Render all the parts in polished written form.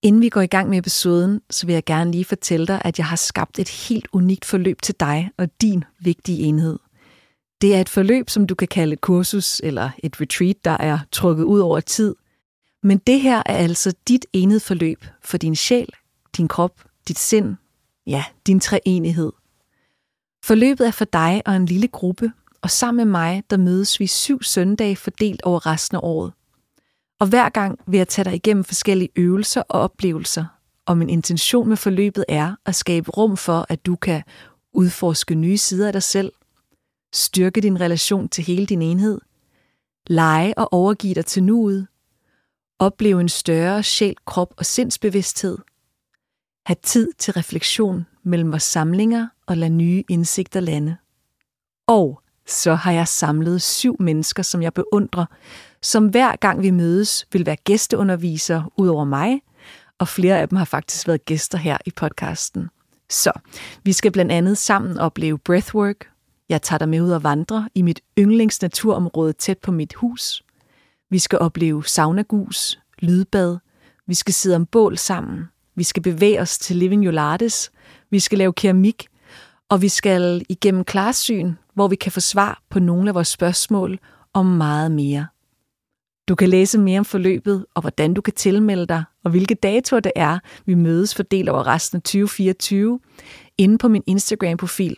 Inden vi går i gang med episoden, så vil jeg gerne lige fortælle dig, at jeg har skabt et helt unikt forløb til dig og din vigtige enhed. Det er et forløb, som du kan kalde et kursus eller et retreat, der er trukket ud over tid. Men det her er altså dit enhedsforløb for din sjæl, din krop, dit sind, ja, din treenighed. Forløbet er for dig og en lille gruppe, og sammen med mig, der mødes vi 7 søndage fordelt over resten af året. Og hver gang vil jeg tage dig igennem forskellige øvelser og oplevelser, og min intention med forløbet er at skabe rum for, at du kan udforske nye sider af dig selv, styrke din relation til hele din enhed, lege og overgive dig til nuet, opleve en større sjæl, krop og sindsbevidsthed, have tid til refleksion mellem vores samlinger og lade nye indsigter lande. Og så har jeg samlet 7 mennesker, som jeg beundrer, som hver gang vi mødes vil være gæsteundervisere ud over mig, og flere af dem har faktisk været gæster her i podcasten. Så vi skal blandt andet sammen opleve breathwork. Jeg tager dig med ud og vandre i mit yndlingsnaturområde tæt på mit hus. Vi skal opleve saunagus, lydbad. Vi skal sidde om bål sammen. Vi skal bevæge os til Living Yolates. Vi skal lave keramik. Og vi skal igennem klarsyn, hvor vi kan få svar på nogle af vores spørgsmål og meget mere. Du kan læse mere om forløbet og hvordan du kan tilmelde dig, og hvilke datoer det er, vi mødes fordelt over resten af 2024, inde på min Instagram-profil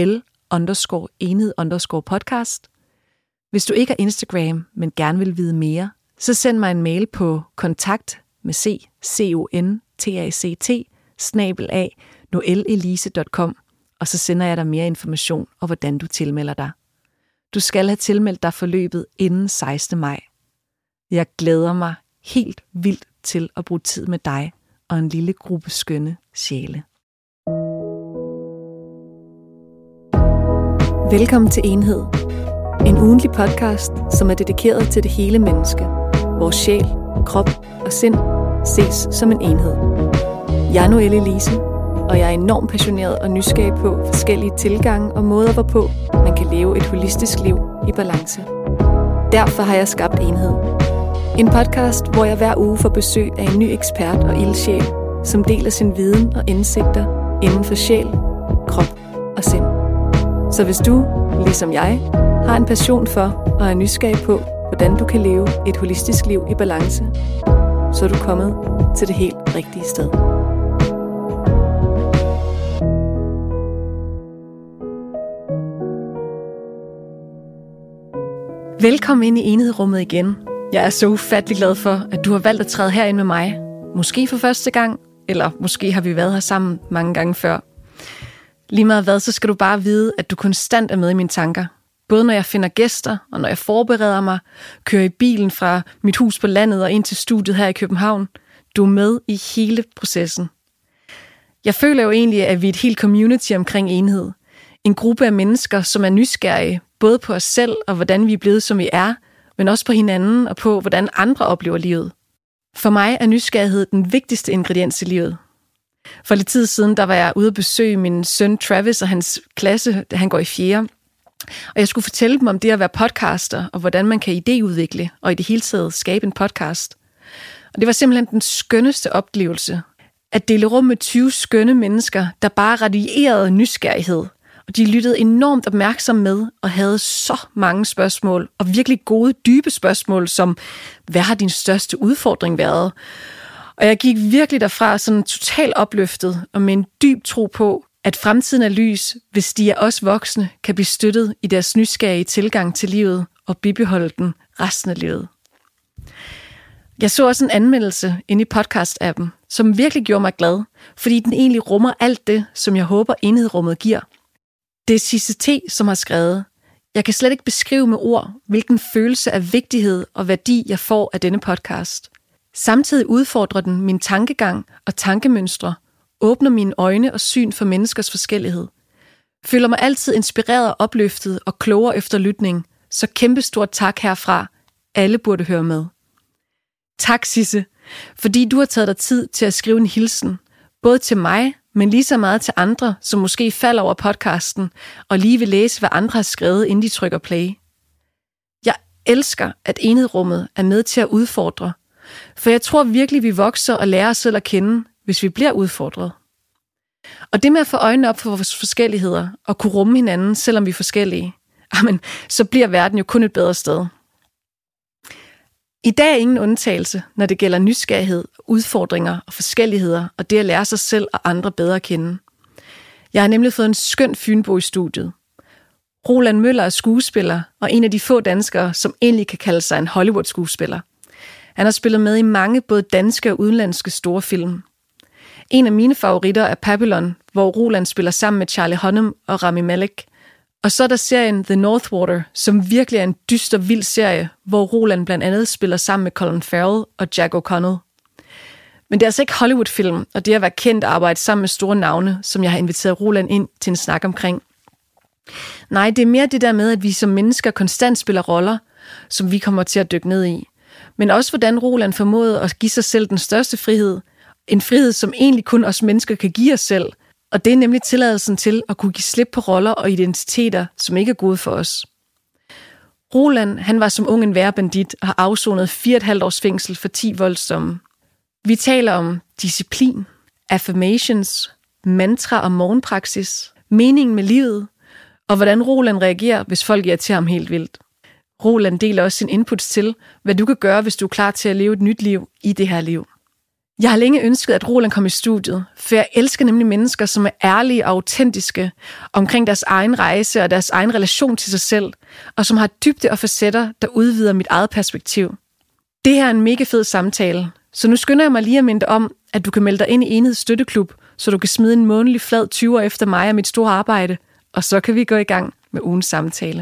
Noel_enhed_podcast. Hvis du ikke har Instagram, men gerne vil vide mere, så send mig en mail på kontakt@noelelise.com, og så sender jeg dig mere information og hvordan du tilmelder dig. Du skal have tilmeldt dig forløbet inden 16. maj. Jeg glæder mig helt vildt til at bruge tid med dig og en lille gruppe skønne sjæle. Velkommen til Enhed. En ugentlig podcast, som er dedikeret til det hele menneske. Vores sjæl, krop og sind ses som en enhed. Jeg er Noel Elise, og jeg er enormt passioneret og nysgerrig på forskellige tilgange og måder, hvorpå man kan leve et holistisk liv i balance. Derfor har jeg skabt Enhed. En podcast, hvor jeg hver uge får besøg af en ny ekspert og ildsjæl, som deler sin viden og indsigter inden for sjæl, krop og sind. Så hvis du, ligesom jeg, har en passion for og er nysgerrig på, hvordan du kan leve et holistisk liv i balance, så er du kommet til det helt rigtige sted. Velkommen ind i enhedrummet igen. Jeg er så ufattelig glad for, at du har valgt at træde herind med mig. Måske for første gang, eller måske har vi været her sammen mange gange før. Lige meget hvad, så skal du bare vide, at du konstant er med i mine tanker. Både når jeg finder gæster, og når jeg forbereder mig, kører i bilen fra mit hus på landet og ind til studiet her i København. Du er med i hele processen. Jeg føler jo egentlig, at vi er et helt community omkring enhed. En gruppe af mennesker, som er nysgerrige, både på os selv og hvordan vi er blevet, som vi er, men også på hinanden og på, hvordan andre oplever livet. For mig er nysgerrighed den vigtigste ingrediens i livet. For lidt tid siden, der var jeg ude at besøge min søn Travis og hans klasse, han går i 4. Og jeg skulle fortælle dem om det at være podcaster, og hvordan man kan idéudvikle og i det hele taget skabe en podcast. Og det var simpelthen den skønneste oplevelse, at dele rum med 20 skønne mennesker, der bare radierede nysgerrighed. Og de lyttede enormt opmærksomt med og havde så mange spørgsmål, og virkelig gode, dybe spørgsmål, som, hvad har din største udfordring været? Og jeg gik virkelig derfra sådan totalt opløftet og med en dyb tro på, at fremtiden er lys, hvis de af os voksne kan blive støttet i deres nysgerrige tilgang til livet og bibeholde den resten af livet. Jeg så også en anmeldelse inde i podcast-appen, som virkelig gjorde mig glad, fordi den egentlig rummer alt det, som jeg håber enhedrummet giver. Det er Sisse T., som har skrevet: Jeg kan slet ikke beskrive med ord, hvilken følelse af vigtighed og værdi jeg får af denne podcast. Samtidig udfordrer den min tankegang og tankemønstre, åbner mine øjne og syn for menneskers forskellighed. Føler mig altid inspireret og opløftet og klogere efter lytning, så kæmpestort tak herfra. Alle burde høre med. Tak, Sisse, fordi du har taget dig tid til at skrive en hilsen, både til mig, men lige så meget til andre, som måske falder over podcasten og lige vil læse, hvad andre har skrevet, inden de trykker play. Jeg elsker, at enhedrummet er med til at udfordre, For jeg tror virkelig, vi vokser og lærer os selv at kende, hvis vi bliver udfordret. Og det med at få øjnene op for vores forskelligheder og kunne rumme hinanden, selvom vi er forskellige, så bliver verden jo kun et bedre sted. I dag er ingen undtagelse, når det gælder nysgerrighed, udfordringer og forskelligheder, og det at lære sig selv og andre bedre at kende. Jeg har nemlig fået en skøn fynbo i studiet. Roland Møller er skuespiller og en af de få danskere, som egentlig kan kalde sig en Hollywood-skuespiller. Han har spillet med i mange både danske og udenlandske store film. En af mine favoritter er Babylon, hvor Roland spiller sammen med Charlie Hunnam og Rami Malek. Og så er der serien The Northwater, som virkelig er en dyster, vild serie, hvor Roland blandt andet spiller sammen med Colin Farrell og Jack O'Connell. Men det er altså ikke Hollywood-film, og det at være kendt og arbejde sammen med store navne, som jeg har inviteret Roland ind til en snak omkring. Nej, det er mere det der med, at vi som mennesker konstant spiller roller, som vi kommer til at dykke ned i. Men også hvordan Roland formåede at give sig selv den største frihed. En frihed, som egentlig kun os mennesker kan give os selv. Og det er nemlig tilladelsen til at kunne give slip på roller og identiteter, som ikke er gode for os. Roland, han var som ung en værre bandit og har afsonet 4,5 års fængsel for 10 voldsdomme. Vi taler om disciplin, affirmations, mantra og morgenpraksis, meningen med livet, og hvordan Roland reagerer, hvis folk irriterer ham helt vildt. Roland deler også sin inputs til, hvad du kan gøre, hvis du er klar til at leve et nyt liv i det her liv. Jeg har længe ønsket, at Roland kom i studiet, for jeg elsker nemlig mennesker, som er ærlige og autentiske omkring deres egen rejse og deres egen relation til sig selv, og som har dybde og facetter, der udvider mit eget perspektiv. Det her er en mega fed samtale, så nu skynder jeg mig lige at minde dig om, at du kan melde dig ind i Enheds Støtteklub, så du kan smide en månedlig flad 20'er efter mig og mit store arbejde, og så kan vi gå i gang med ugens samtale.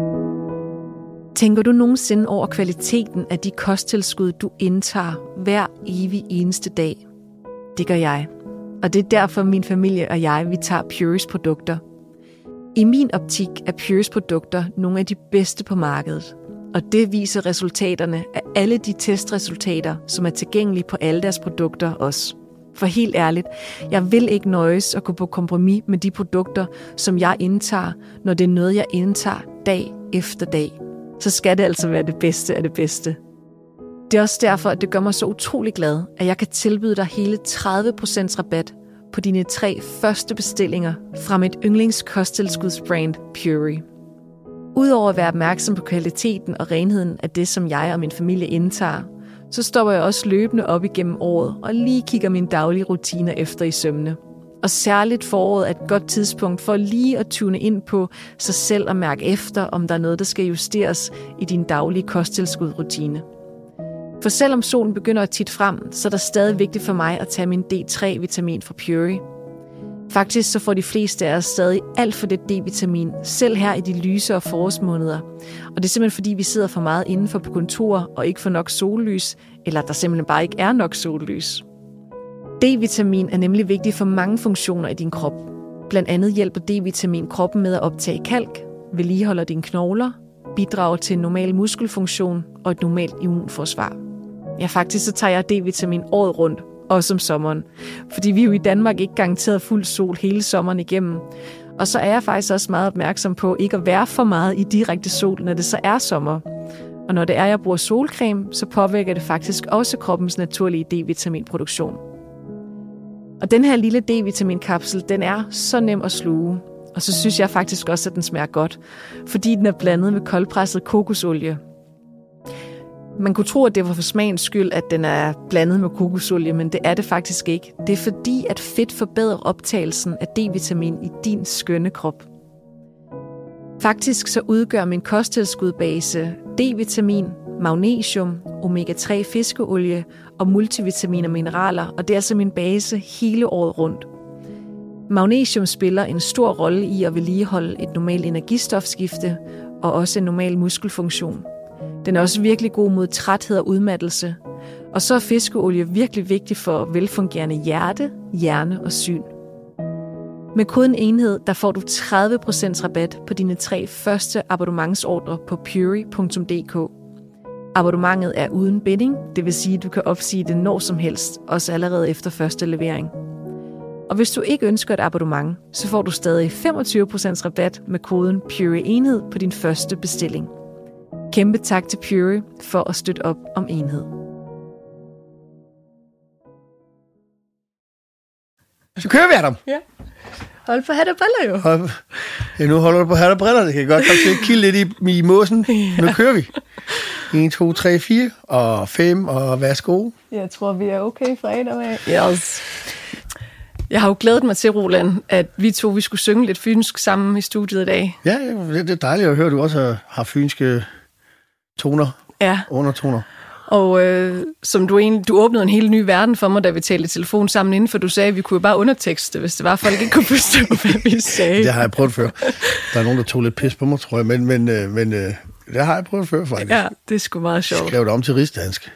Tænker du nogensinde over kvaliteten af de kosttilskud, du indtager hver evig eneste dag? Det gør jeg. Og det er derfor min familie og jeg, vi tager Pureys produkter. I min optik er Pureys produkter nogle af de bedste på markedet. Og det viser resultaterne af alle de testresultater, som er tilgængelige på alle deres produkter også. For helt ærligt, jeg vil ikke nøjes at gå på kompromis med de produkter, som jeg indtager, når det er noget, jeg indtager dag efter dag. Så skal det altså være det bedste af det bedste. Det er også derfor, at det gør mig så utrolig glad, at jeg kan tilbyde dig hele 30% rabat på dine 3 første bestillinger fra mit yndlingskosttilskudsbrand Purey. Udover at være opmærksom på kvaliteten og renheden af det, som jeg og min familie indtager, så stopper jeg også løbende op igennem året og lige kigger mine daglige rutiner efter i sømne. Og særligt foråret er et godt tidspunkt for lige at tune ind på sig selv og mærke efter, om der er noget, der skal justeres i din daglige kosttilskudrutine. For selvom solen begynder at titte frem, så er det stadig vigtigt for mig at tage min D3-vitamin fra Purey. Faktisk så får de fleste af os stadig alt for lidt D-vitamin, selv her i de lyse og forårsmåneder. Og det er simpelthen fordi, vi sidder for meget indenfor på kontor og ikke får nok sollys, eller der simpelthen bare ikke er nok sollys. D-vitamin er nemlig vigtig for mange funktioner i din krop. Blandt andet hjælper D-vitamin kroppen med at optage kalk, vedligeholder dine knogler, bidrager til en normal muskelfunktion og et normalt immunforsvar. Ja, faktisk så tager jeg D-vitamin året rundt, også om sommeren. Fordi vi er jo i Danmark ikke garanteret fuld sol hele sommeren igennem. Og så er jeg faktisk også meget opmærksom på ikke at være for meget i direkte sol, når det så er sommer. Og når det er, jeg bruger solcreme, så påvirker det faktisk også kroppens naturlige D-vitaminproduktion. Og den her lille D-vitaminkapsel, den er så nem at sluge. Og så synes jeg faktisk også, at den smager godt, fordi den er blandet med koldpresset kokosolie. Man kunne tro, at det var for smagens skyld, at den er blandet med kokosolie, men det er det faktisk ikke. Det er fordi, at fedt forbedrer optagelsen af D-vitamin i din skønne krop. Faktisk så udgør min kosttilskudbase D-vitamin, magnesium, omega-3 fiskeolie og multivitamin og mineraler, og det er altså min base hele året rundt. Magnesium spiller en stor rolle i at vedligeholde et normalt energistofskifte og også en normal muskelfunktion. Den er også virkelig god mod træthed og udmattelse. Og så er fiskeolie virkelig vigtig for velfungerende hjerte, hjerne og syn. Med koden enhed, der får du 30% rabat på dine 3 første abonnementsordre på purey.dk. Abonnementet er uden binding, det vil sige, at du kan opsige det når som helst, også allerede efter første levering. Og hvis du ikke ønsker et abonnement, så får du stadig 25% rabat med koden PUREY-enhed på din første bestilling. Kæmpe tak til Purey for at støtte op om Enhed. Så kører vi, Adam. Ja. Hold på hat og briller, jo. Ja, nu holder du på hat og briller. Det kan godt komme til at kilde lidt i mosen. Ja. Nu kører vi. 1, 2, 3, 4 og 5 og værsgo. Jeg tror, vi er okay fra en af. Yes. Jeg har jo glædet mig til, Roland, at vi skulle synge lidt fynsk sammen i studiet i dag. Ja, det er dejligt at høre, at du også har fynske toner, undertoner. Og som du åbnede en helt ny verden for mig, da vi talte i telefon sammen inden, for du sagde, at vi kunne bare undertekste, hvis det var, folk ikke kunne forstå, hvad vi sagde. Det har jeg prøvet før. Der er nogen, der tog lidt pis på mig, tror jeg, men det har jeg prøvet før, faktisk. Ja, det er sgu meget sjovt. Skrev det om til rigsdansk.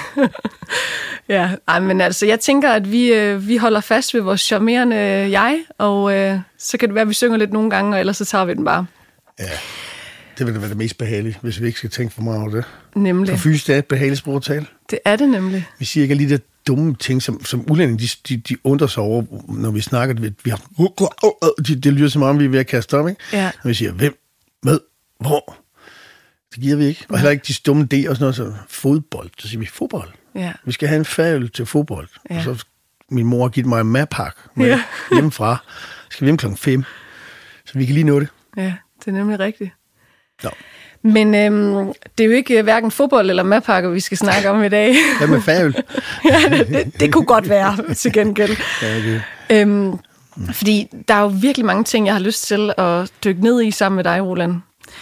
Ja, men altså, jeg tænker, at vi holder fast ved vores charmerende jeg, og så kan det være, at vi synger lidt nogle gange, og ellers så tager vi den bare. Ja. Det vil være det mest behagelige, hvis vi ikke skal tænke for meget over det. Nemlig. For fys, det er et behageligt sprog at tale. Det er det nemlig. Vi siger ikke lige de dumme ting, som udlændinge, de undrer sig over, når vi snakker. Vi har, det lyder som om, vi er ved at kaste op, ikke? Ja. Når vi siger, hvem, hvad, hvor. Det giver vi ikke. Og heller ikke de dumme D og sådan noget, så fodbold. Så siger vi fodbold. Ja. Vi skal have en færøl til fodbold. Ja. Og så min mor har givet mig en madpakke med hjemmefra. Skal vi hjem 5:00, så vi kan lige nå det. Ja, det er nemlig rigtigt. No. Men det er jo ikke hverken fodbold eller madpakker, vi skal snakke om i dag. Hvad med færøl? Ja, det kunne godt være til gengæld. Ja, okay. Fordi der er jo virkelig mange ting, jeg har lyst til at dykke ned i sammen med dig, Roland.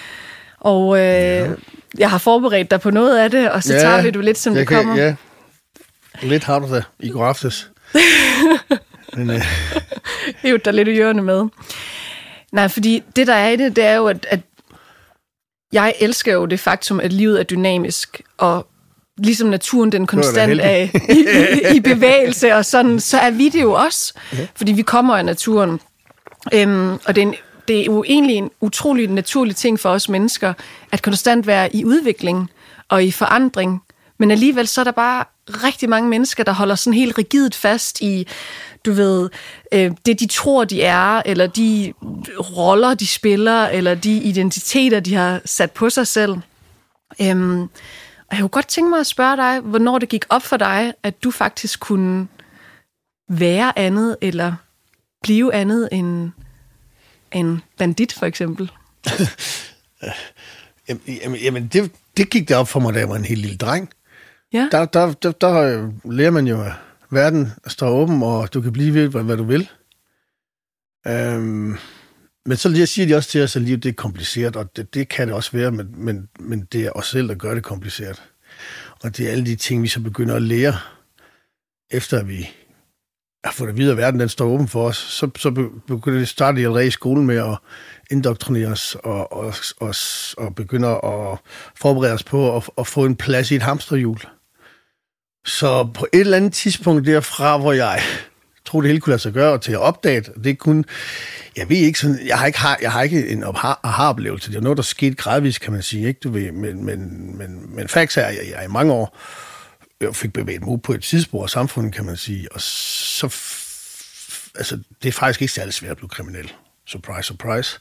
Og jeg har forberedt dig på noget af det, og så tager vi det lidt, som det kommer. Ja, lidt har du det i går aftes. Men, Hæv dig lidt i ørerne med. Nej, fordi det, der er i det, det er jo, at jeg elsker jo det faktum, at livet er dynamisk, og ligesom naturen, den konstant er i bevægelse, og sådan, så er vi det jo også, fordi vi kommer af naturen. Og det er jo egentlig en utrolig naturlig ting for os mennesker, at konstant være i udvikling og i forandring. Men alligevel så er der bare rigtig mange mennesker, der holder sådan helt rigidt fast i, du ved, det de tror, de er, eller de roller, de spiller, eller de identiteter, de har sat på sig selv. Og jeg kunne godt tænke mig at spørge dig, hvornår det gik op for dig, at du faktisk kunne være andet, eller blive andet end en bandit, for eksempel? Jamen det gik da op for mig, da jeg var en helt lille dreng. Ja. Der lærer man jo, at verden står åben, og du kan blive ved, hvad du vil. Men så siger de også til os, at livet det er kompliceret, og det kan det også være, men det er os selv, der gør det kompliceret. Og det er alle de ting, vi så begynder at lære, efter vi har fået at vide, at verden den står åben for os. Så begynder det starte allerede i skolen med at indoktrinere os og begynder at forberede os på at få en plads i et hamsterhjul. Så på et eller andet tidspunkt derfra, hvor jeg troede, det hele kunne lade sig gøre, og til at opdage det kunne... Jeg ved ikke sådan... Jeg har ikke en aha-oplevelse. Det er noget, der skete gradvist, kan man sige, ikke? Du ved, men facts er, at jeg i mange år fik bevæget mig ud på et sidespor af samfundet, kan man sige. Og så... Altså, det er faktisk ikke særlig svært at blive kriminel. Surprise, surprise.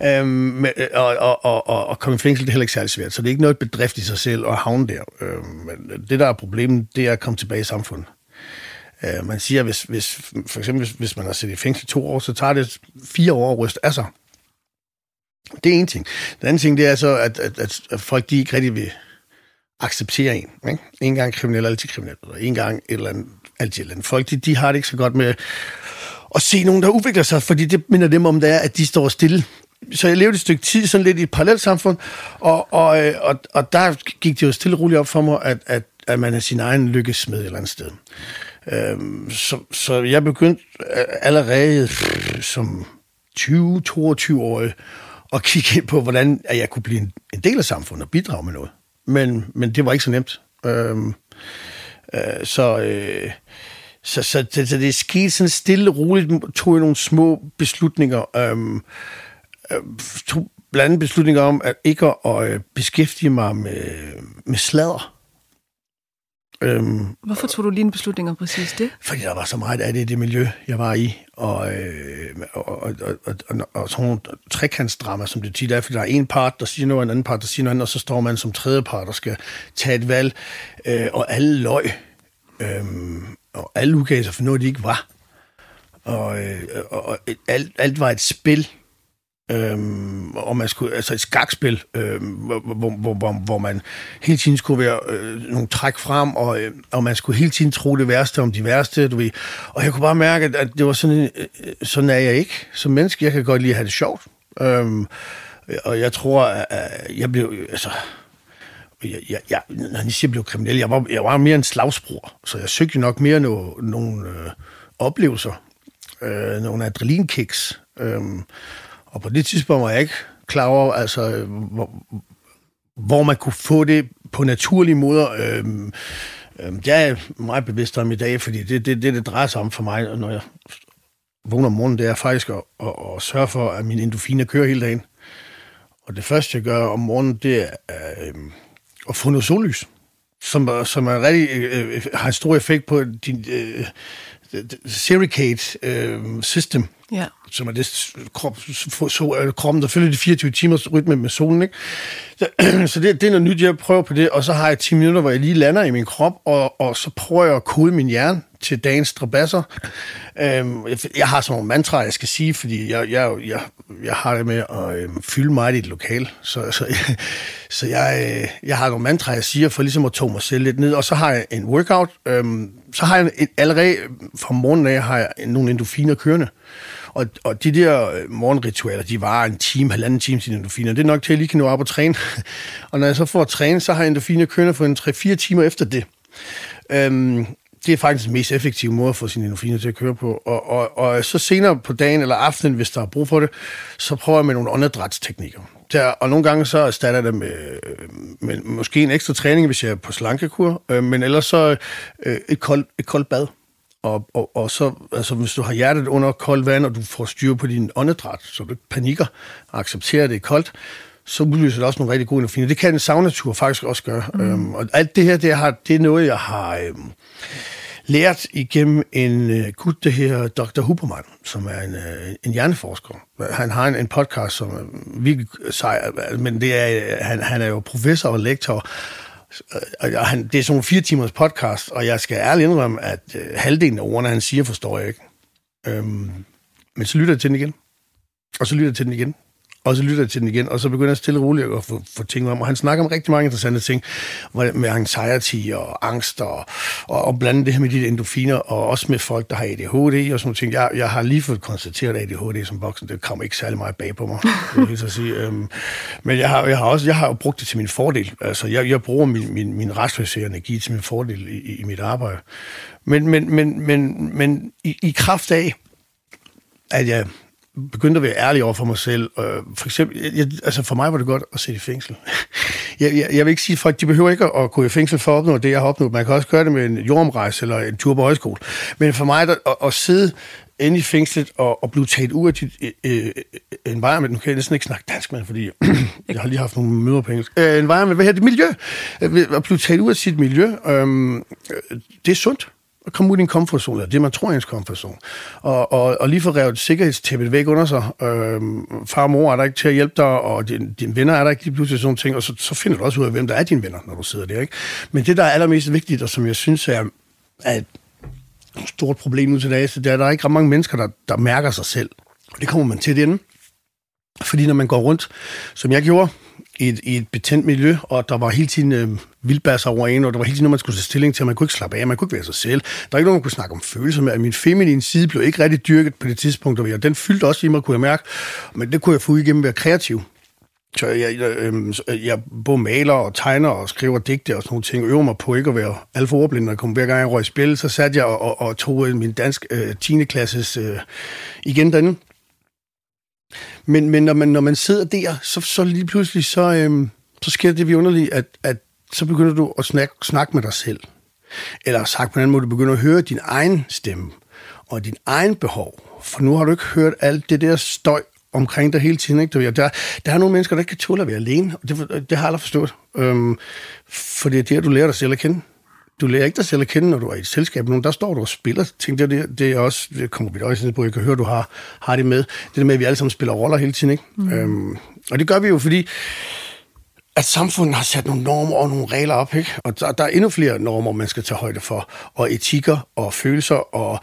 Og komme i fængsel, det er heller ikke særlig svært. Så det er ikke noget bedrift i sig selv at havne der. Men det, der er problemet, det er at komme tilbage i samfundet. Man siger, for eksempel, hvis man har siddet i fængsel i 2 år, så tager det 4 år at ryste af sig. Det er en ting. Den anden ting, det er så, at folk, de ikke rigtig vil acceptere en. Ikke? En gang kriminel, altid kriminel. Eller en gang et eller andet, altid et eller andet. Folk, de har det ikke så godt med at se nogen, der udvikler sig, fordi det minder dem om, det er, at de står stille. Så jeg levede et stykke tid sådan lidt i et parallelt samfund, og der gik det jo stille og roligt op for mig, at man er sin egen lykkesmed et eller andet sted. Så jeg begyndte allerede som 20-22-årig at kigge ind på, hvordan jeg kunne blive en del af samfundet og bidrage med noget. Men det var ikke så nemt. Så det skete sådan stille og roligt, tog jeg nogle små beslutninger, tog blandt andet beslutninger om at ikke at beskæftige mig med sladder. Hvorfor tog du lige en beslutning om præcis det? Fordi der var så meget af det i det miljø, jeg var i, og sådan nogle trekantsdrama, som det tit er, fordi der er en part, der siger noget, en anden part, der siger noget andet, og så står man som tredje part og skal tage et valg, og alle løg, og alle udgav sig for noget, de ikke var. og alt var et spil. Og man skulle, altså et skakspil, hvor man hele tiden skulle være nogle træk frem, og man skulle hele tiden tro det værste om de værste, du ved. Og jeg kunne bare mærke, at det var sådan er jeg ikke som menneske. Jeg kan godt lide at have det sjovt. Og jeg tror, at jeg blev, altså, når jeg siger, jeg blev kriminel, jeg var mere en slagsbror, så jeg søgte nok mere nogle oplevelser, nogle adrenalinkiks. Og på det tidspunkt var jeg ikke klar over, altså, hvor man kunne få det på naturlige måder. Jeg er meget bevidst om i dag, fordi det drejer sig om for mig, når jeg vågner om morgenen, det er faktisk at sørge for, at mine endorfiner kører hele dagen. Og det første, jeg gør om morgenen, det er at få noget sollys, som er rigtig, har en stor effekt på din Sericate system. Ja. Som er det kroppen, der følger de 24 timers rytme med solen, ikke? Så det er noget nyt, jeg prøver på det, og så har jeg 10 minutter, hvor jeg lige lander i min krop, og så prøver jeg at kode min hjerne til dagens strabasser. Jeg har sådan nogle mantraer, jeg skal sige, fordi jeg har det med at fylde mig i et lokal. Så jeg har nogle mantraer, jeg siger, for ligesom at tåge mig selv lidt ned, og så har jeg en workout. Så har jeg allerede fra morgenen af har jeg nogle endorfiner kørende. Og de der morgenritualer, de varer en time, halvanden time til endorfiner. Det er nok til, at jeg lige kan nå op og træne. Og når jeg så får at træne, så har jeg endorfiner kørende for en 3-4 timer efter det. Det er faktisk den mest effektive måde at få sine endorfiner til at køre på. Og så senere på dagen eller aftenen, hvis der er brug for det, så prøver jeg med nogle åndedrætsteknikker. Og nogle gange så erstatter jeg det med måske en ekstra træning, hvis jeg er på slankekur, men ellers så et koldt bad. Og så, altså hvis du har hjertet under koldt vand, og du får styr på din åndedræt, så du ikke panikker og accepterer, det er koldt, så udløser det også nogle rigtig gode endorfiner. Det kan en saunatur faktisk også gøre. Og alt det her, det er noget, jeg har lært igennem en gut, det her Dr. Huberman, som er en hjerneforsker. Han har en podcast, som er virkelig sej, men det er, han er jo professor og lektor. Det er sådan en 4 timers podcast, og jeg skal ærligt indrømme, at halvdelen af ordene, han siger, forstår jeg ikke. Men så lytter jeg til den igen. Og så lytter jeg til den igen. Og så lytter jeg til den igen, og så begynder jeg stille og roligt at få ting om. Og han snakker om rigtig mange interessante ting, med anxiety og angst, og blande det her med de endorfiner, og også med folk, der har ADHD og sådan ting. Jeg har lige fået konstateret ADHD som voksen. Det kommer ikke særlig meget bag på mig, vil jeg sige. Men jeg har jo brugt det til min fordel. Altså, jeg bruger min restløse energi til min fordel i mit arbejde. Men i kraft af, at jeg begyndte at være ærlig over for mig selv. For eksempel, for mig var det godt at sidde i fængsel. Jeg vil ikke sige, at folk de behøver ikke at gå i fængsel for at opnå det, jeg har opnået. Man kan også gøre det med en jordomrejse eller en tur på højskole. Men for mig at sidde inde i fængslet og blive taget ud af dit environment, nu kan jeg næsten ikke snakke dansk, men fordi jeg har lige haft nogle møder på engelsk. Environment, hvad hedder det? Miljø. At blive taget ud af sit miljø, det er sundt. At komme ud i en komfortzone, eller det man tror er ens komfortzone, og lige få revet sikkerhedstæppet væk under sig. Far og mor er der ikke til at hjælpe dig, og dine venner er der ikke lige pludselig sådan ting, og så finder du også ud af, hvem der er dine venner, når du sidder der, ikke? Men det, der er allermest vigtigt, og som jeg synes er et stort problem nu til dags, det er, at der er ikke ret mange mennesker, der mærker sig selv. Og det kommer man til det ende. Fordi når man går rundt, som jeg gjorde, i et betændt miljø, og der var hele tiden vildbasser over en, og der var hele tiden noget, man skulle tage stilling til, og man kunne ikke slappe af, man kunne ikke være sig selv. Der er ikke nogen, man kunne snakke om følelser med, at min feminine side blev ikke rigtig dyrket på det tidspunkt, og den fyldte også i mig, kunne jeg mærke, men det kunne jeg få ud igennem at være kreativ. Så jeg både maler og tegner og skriver digte og sådan nogle ting, og øver mig på ikke at være alt for ordblind, når jeg kom hver gang jeg røg i spil, så satte jeg og tog min dansk 10. klasses igen derinde. Men når man sidder der, så lige pludselig, så sker det vidunderligt, at så begynder du at snakke med dig selv. Eller sagt på en anden måde, du begynder at høre din egen stemme og din egen behov. For nu har du ikke hørt alt det der støj omkring dig hele tiden. Ikke? Der er nogle mennesker, der ikke kan tåle at være alene, og det har jeg aldrig forstået. For det er det, du lærer dig selv at kende. Du lærer ikke dig selv at kende, når du er i et selskab. Der står du og spiller. Tænk, det er også, det kommer vi også ned på, jeg kan høre, du har det med. Det der med, at vi alle sammen spiller roller hele tiden. Ikke? Og det gør vi jo, fordi at samfundet har sat nogle normer og nogle regler op, ikke? Og der er endnu flere normer, man skal tage højde for, og etikker og følelser, og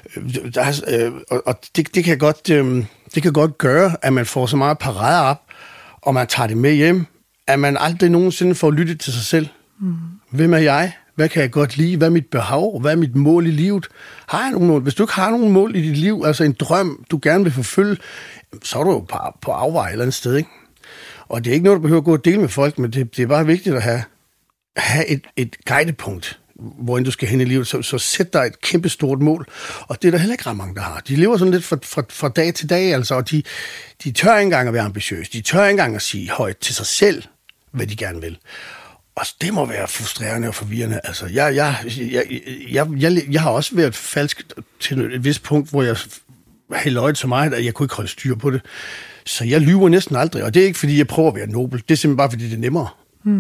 det kan godt gøre, at man får så meget parade op, og man tager det med hjem, at man aldrig nogensinde får lyttet til sig selv. Hvem er jeg? Hvad kan jeg godt lide? Hvad er mit behov? Hvad er mit mål i livet? Har jeg nogle mål? Hvis du ikke har nogen mål i dit liv, altså en drøm, du gerne vil forfølge, så er du jo på afvej et eller andet sted, ikke? Og det er ikke noget, du behøver at gå og dele med folk, men det er bare vigtigt at have et guidepunkt, hvor du skal hen i livet. Så sæt dig et kæmpe stort mål, og det er der heller ikke ret mange, der har. De lever sådan lidt fra dag til dag, altså, og de tør ikke engang at være ambitiøse. De tør ikke engang at sige højt til sig selv, hvad de gerne vil. Og det må være frustrerende og forvirrende. Altså, jeg har også været falsk til et vist punkt, hvor jeg havde løjet så meget, at jeg kunne ikke holde styr på det. Så jeg lyver næsten aldrig, og det er ikke, fordi jeg prøver at være nobel. Det er simpelthen bare, fordi det er nemmere.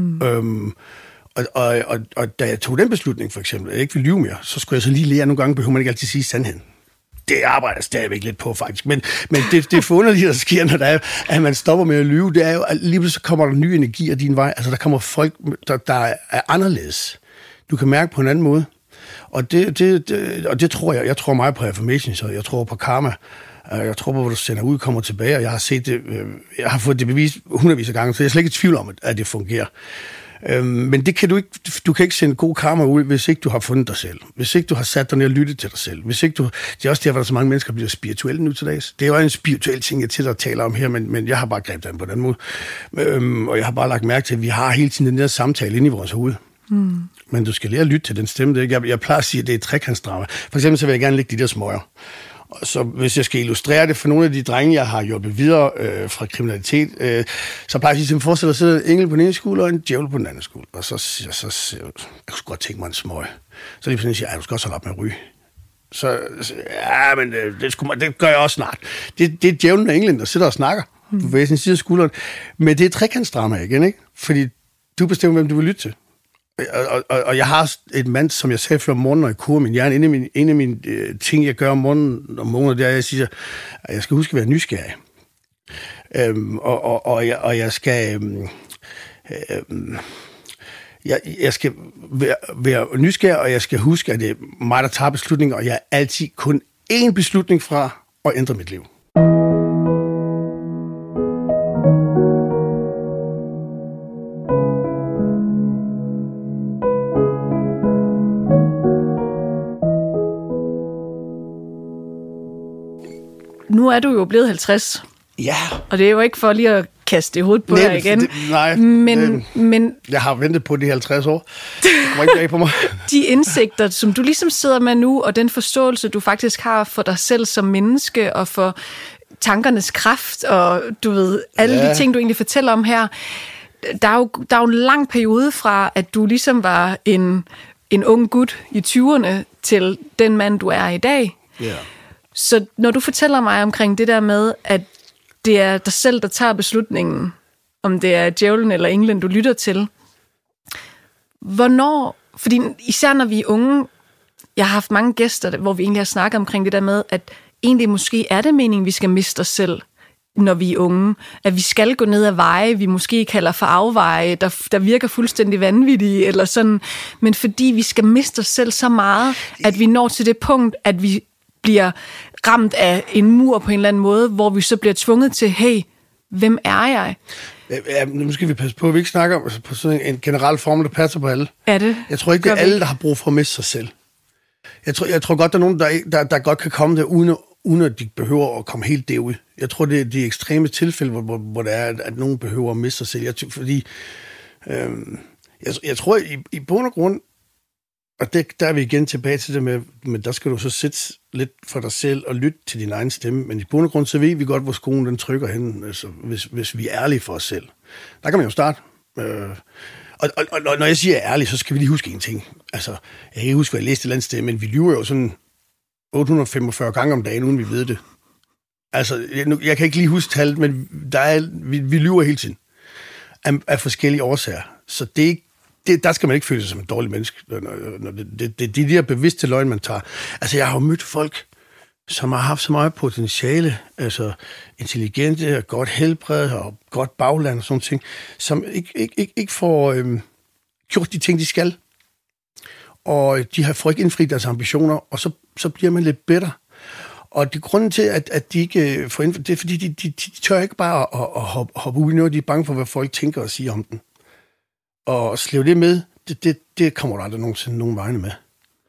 Og da jeg tog den beslutning, for eksempel, at jeg ikke ville lyve mere, så skulle jeg så lige lære, nogle gange behøver man ikke altid sige sandheden. Det arbejder stadigvæk lidt på, faktisk. Men det forunderlige, der sker, når der er, at man stopper med at lyve, det er jo, at lige så kommer der ny energi af din vej. Altså, der kommer folk, der er anderledes. Du kan mærke på en anden måde. Og det tror jeg. Jeg tror meget på affirmations, og jeg tror på karma. Jeg tror på, hvor du sender ud, kommer tilbage, og jeg har set det, jeg har fået det bevist hundredvis af gange, så jeg er slet ikke i tvivl om, at det fungerer. Men det kan du kan ikke sende god karma ud, hvis ikke du har fundet dig selv. Hvis ikke du har sat dig ned og lyttet til dig selv. Hvis ikke det er også derfor, at så mange mennesker bliver spirituelle nu til dags. Det er jo en spirituel ting, jeg til at tale om her, men jeg har bare grebet den på den måde. Og jeg har bare lagt mærke til, at vi har hele tiden den der samtale inde i vores hoved. Men du skal lære at lytte til den stemme. Jeg plejer at sige, at det er et trekantsdrama. For eksempel så vil jeg gerne lægge de der smøger. Så hvis jeg skal illustrere det for nogle af de drenge, jeg har hjulpet videre fra kriminalitet, så plejer jeg at sige, at jeg forestiller sig en engel på den ene skulder og en djævel på den anden skulder. Og så jeg kunne godt tænke mig en smøg. Så lige pludselig siger jeg, du skal også holde op med at ryge. Så ja, men det gør jeg også snart. Det er djævlen og englen, der sidder og snakker på hver sin side af skulderen. Men det er trekantsdrama igen, ikke? Fordi du bestemmer, hvem du vil lytte til. Og jeg har et mand, som jeg sagde før om morgenen, når jeg kurer min hjerne. En af mine ting, jeg gør om morgenen, det er, at jeg siger, at jeg skal huske at være nysgerrig. Og jeg skal... Jeg skal være nysgerrig, og jeg skal huske, at det er mig, der tager beslutninger, og jeg er altid kun én beslutning fra at ændre mit liv. Nu er du jo blevet 50. Ja. Og det er jo ikke for lige at kaste det i hovedet på dig igen. Men jeg har ventet på de 50 år. Det kommer ikke bag på mig. De indsigter, som du ligesom sidder med nu, og den forståelse, du faktisk har for dig selv som menneske, og for tankernes kraft, og du ved, alle de ting, du egentlig fortæller om her. Der er jo en lang periode fra, at du ligesom var en ung gut i 20'erne, til den mand, du er i dag. Ja. Så når du fortæller mig omkring det der med, at det er dig selv, der tager beslutningen, om det er djævlen eller englen, du lytter til, hvornår, fordi især når vi er unge, jeg har haft mange gæster, hvor vi egentlig har snakket omkring det der med, at egentlig måske er det meningen, vi skal miste os selv, når vi er unge. At vi skal gå ned ad veje, vi måske kalder for afveje, der virker fuldstændig vanvittige, eller sådan, men fordi vi skal miste os selv så meget, at vi når til det punkt, at vi bliver ramt af en mur på en eller anden måde, hvor vi så bliver tvunget til, hey, hvem er jeg? Ja, nu skal vi passe på, at vi ikke snakker på sådan en generel formel, der passer på alle. Er det? Jeg tror ikke, det er alle, der har brug for at miste sig selv. Jeg tror godt, der er nogen, der godt kan komme der, uden at de behøver at komme helt derud. Jeg tror, det er de ekstreme tilfælde, hvor der er, at nogen behøver at miste sig selv. Jeg tror, i bund og grund, og der er vi igen tilbage til det med, men der skal du så sidde lidt for dig selv og lytte til din egen stemme. Men i bund og grund, så ved vi godt, hvor skoen den trykker hen, altså, hvis vi er ærlige for os selv. Der kan man jo starte. Og når jeg siger ærlig, så skal vi lige huske en ting. Altså, jeg kan ikke huske, hvad jeg læste et eller andet sted, men vi lyver jo sådan 845 gange om dagen, uden vi ved det. Altså, jeg kan ikke lige huske tallet, men vi lyver hele tiden. Af forskellige årsager. Så det er ikke der skal man ikke føle sig som en dårlig menneske. Det er de der bevidste løgn, man tager. Altså, jeg har jo mødt folk, som har haft så meget potentiale, altså intelligente, godt helbred og godt bagland og sådan ting, som ikke får gjort de ting, de skal. Og de får ikke indfriet deres ambitioner, og så bliver man lidt bitter. Og det grunden til, at de ikke får indfriet, det er, fordi de tør ikke bare at hoppe ud i noget, de er bange for, hvad folk tænker og siger om den. Og slæve det med, det kommer der aldrig nogensinde nogen vegne med.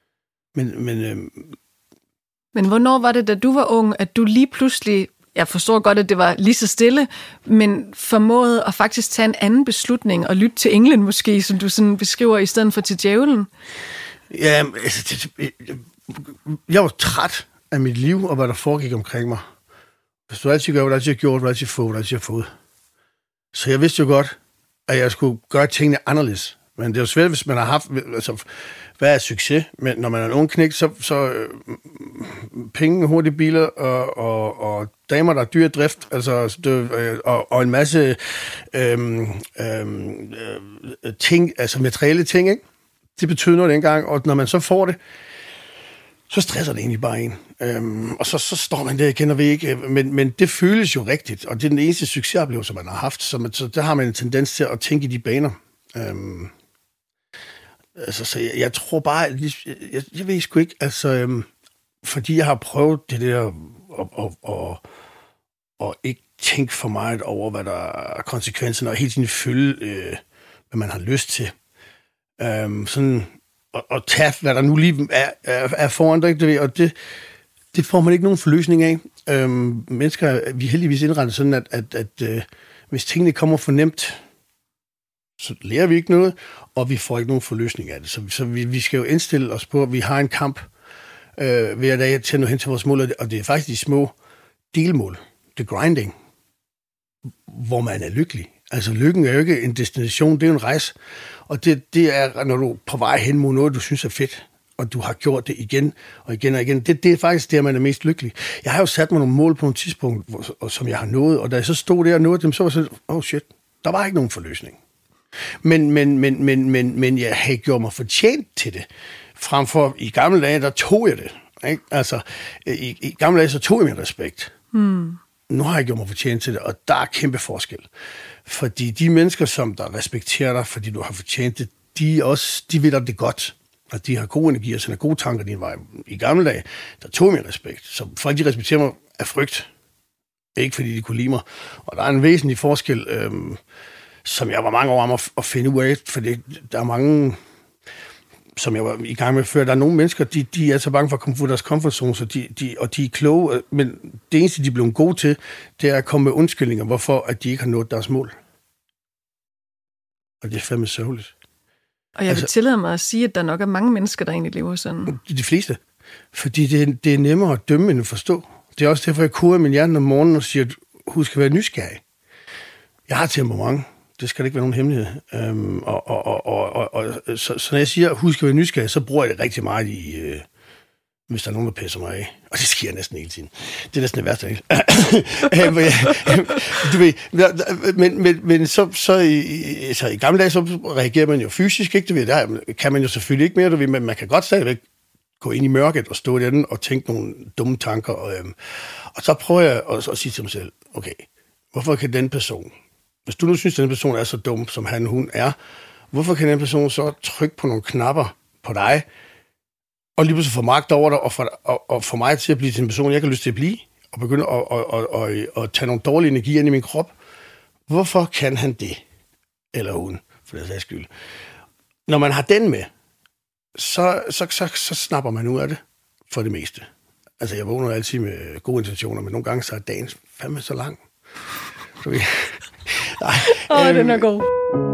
Men hvornår var det, da du var ung, at du lige pludselig, jeg forstår godt, at det var lige så stille, men formåede at faktisk tage en anden beslutning og lytte til englen måske, som du sådan beskriver, i stedet for til djævlen? Ja, altså, jeg var træt af mit liv og hvad der foregik omkring mig. Hvis du altid gør, hvad du altid har gjort, hvad du altid har fået, hvad du altid har fået. Så jeg vidste jo godt, at jeg skulle gøre tingene anderledes. Men det er jo svært, hvis man har haft... Altså, hvad er succes? Men når man er en ung knægt, så penge, hurtige biler og damer, der er dyre drift, altså, og en masse ting, altså materielle ting, ikke? Det betyder noget dengang, og når man så får det, så stresser det egentlig bare en. Og så står man der igen og ved ikke, men det føles jo rigtigt, og det er den eneste succesoplevelse, man har haft, så der har man en tendens til at tænke i de baner. Altså, så jeg tror bare, jeg ved sgu ikke, altså, fordi jeg har prøvet det der, og ikke tænke for meget over, hvad der er konsekvenserne, og hele tiden følge, hvad man har lyst til. Sådan, og tage, hvad der nu lige er foran dig, ikke? Og det får man ikke nogen forløsning af. Mennesker, vi er heldigvis indrettet sådan, at hvis tingene kommer for nemt, så lærer vi ikke noget, og vi får ikke nogen forløsning af det. Så vi skal jo indstille os på, at vi har en kamp hver dag til at nå hen til vores mål, og det er faktisk de små delmål, det grinding, hvor man er lykkelig. Altså lykken er jo ikke en destination, det er jo en rejse, og det er, når du er på vej hen mod noget, du synes er fedt, og du har gjort det igen og igen og igen. Det er faktisk der, man er mest lykkelig. Jeg har jo sat mig nogle mål på nogle tidspunkt, som jeg har nået, og da jeg så stod der og nåede dem, så var jeg sådan, shit, der var ikke nogen forløsning. Men jeg havde gjort mig fortjent til det. Frem for i gamle dage, der tog jeg det. Ikke? Altså, i gamle dage, så tog jeg min respekt. Nu har jeg gjort mig fortjent til det, og der er kæmpe forskel. Fordi de mennesker, som der respekterer dig, fordi du har fortjent det, de ved dig det godt. Og de har god energi og sender gode tanker din vej. I gamle dage, der tog jeg min respekt. Så folk, de respekterer mig af frygt. Ikke fordi de kunne lide mig. Og der er en væsentlig forskel, som jeg var mange år om at finde ud af, for der er mange, som jeg var i gang med før, der er nogle mennesker, de er så bange for at komme ud af deres comfort zone, så de er kloge, men det eneste, de er blevet gode til, det er at komme med undskyldninger, hvorfor at de ikke har nået deres mål. Og det er fandme sørgeligt. Og jeg vil tillade mig at sige, at der nok er mange mennesker, der egentlig lever sådan. De fleste. Fordi det er nemmere at dømme, end at forstå. Det er også derfor, jeg koder min hjerne om morgenen og siger, husk at være nysgerrig. Jeg har temperament. Det skal ikke være nogen hemmelighed. Så når jeg siger, husk at være nysgerrig, så bruger jeg det rigtig meget i, hvis der er nogen, der pisser mig af. Og det sker næsten hele tiden. Det er næsten det værste, ikke? Du ved, men så i gamle dage, så reagerer man jo fysisk, ikke? Du ved, der kan man jo selvfølgelig ikke mere, du ved, men man kan godt stadigvæk gå ind i mørket og stå der og tænke nogle dumme tanker. Og så prøver jeg at sige til mig selv, okay, hvorfor kan den person, hvis du nu synes, at den person er så dum, som hun er, hvorfor kan den person så trykke på nogle knapper på dig, og lige pludselig få magt over dig, og få mig til at blive til en person, jeg ikke har lyst til at blive, og begynde at tage nogle dårlige energier ind i min krop? Hvorfor kan han det? Eller hun, for det sags skyld. Når man har den med, så snapper man ud af det, for det meste. Altså, jeg vågner altid med gode intentioner, men nogle gange så er dagen fandme så lang. Den er god.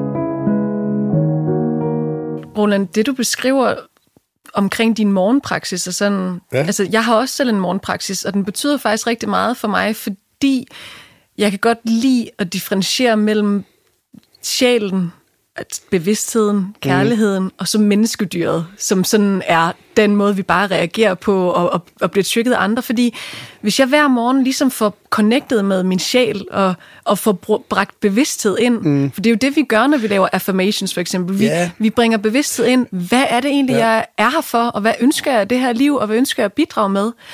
Roland, det du beskriver omkring din morgenpraksis og sådan, ja. Altså jeg har også selv en morgenpraksis, og den betyder faktisk rigtig meget for mig, fordi jeg kan godt lide at differentiere mellem sjælen, bevidstheden, kærligheden, og så menneskedyret, som sådan er den måde, vi bare reagerer på og bliver trigget af andre. Fordi hvis jeg hver morgen ligesom får connected med min sjæl og får bragt bevidsthed ind, for det er jo det, vi gør, når vi laver affirmations for eksempel. Vi bringer bevidsthed ind. Hvad er det egentlig, jeg er her for, og hvad ønsker jeg af det her liv, og hvad ønsker jeg at bidrage med?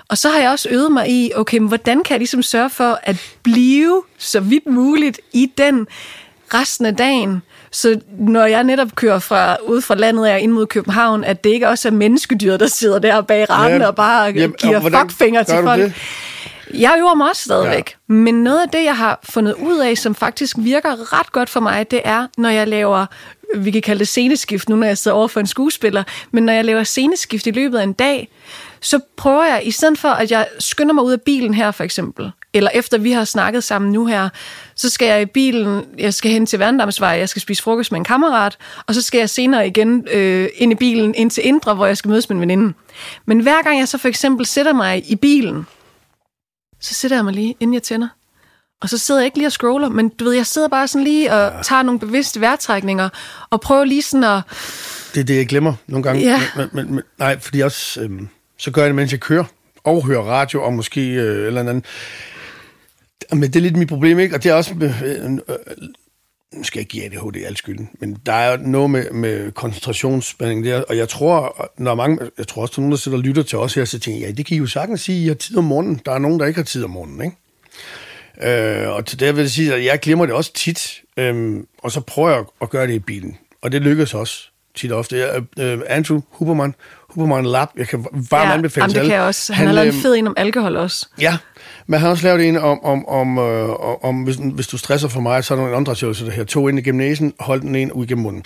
Og så har jeg også øvet mig i, okay, men hvordan kan jeg ligesom sørge for at blive så vidt muligt i den resten af dagen, så når jeg netop kører ud fra landet og ind mod København, at det ikke også er menneskedyr, der sidder der bag ratten og bare giver fuckfinger til folk. Det? Jeg øver mig også stadigvæk. Ja. Men noget af det, jeg har fundet ud af, som faktisk virker ret godt for mig, det er, når jeg laver, vi kan kalde det sceneskift, nu når jeg sidder over for en skuespiller, men når jeg laver sceneskift i løbet af en dag, så prøver jeg, i stedet for, at jeg skynder mig ud af bilen her, for eksempel, eller efter vi har snakket sammen nu her, så skal jeg i bilen, jeg skal hen til Værendamsvej, jeg skal spise frokost med en kammerat, og så skal jeg senere igen ind i bilen, ind til Indre, hvor jeg skal mødes med en veninde. Men hver gang jeg så for eksempel sætter mig i bilen, så sætter jeg mig lige, inden jeg tænder. Og så sidder jeg ikke lige og scroller, men du ved, jeg sidder bare sådan lige og tager nogle bevidste vejrtrækninger, og prøver lige sådan at... Det er det, jeg glemmer nogle gange. Ja. Men nej, fordi også, så gør jeg det, mens jeg kører, og hører radio, og måske eller andet. Men det er lidt mit problem, ikke? Og det er også... nu skal jeg give ADHD al skylden, men der er noget med koncentrationsspænding der, og jeg tror, jeg tror også, der er nogen, der sidder og lytter til os her, så tænker jeg, ja, det kan I jo sagtens sige, I har tid om morgenen. Der er nogen, der ikke har tid om morgenen, ikke? Og til det vil jeg sige, at jeg glemmer det også tit, og så prøver jeg at gøre det i bilen, og det lykkes også tit og ofte. Andrew Huberman Lab, jeg kan varmt anbefale til alle. Det kan jeg også. Han har lavet en fed en om alkohol også. Ja, men han har også lavet en om hvis du stresser for meget, så er der en åndedrætsøvelse, der her. 2 ind igennem næsen, hold den ene ud igennem munden.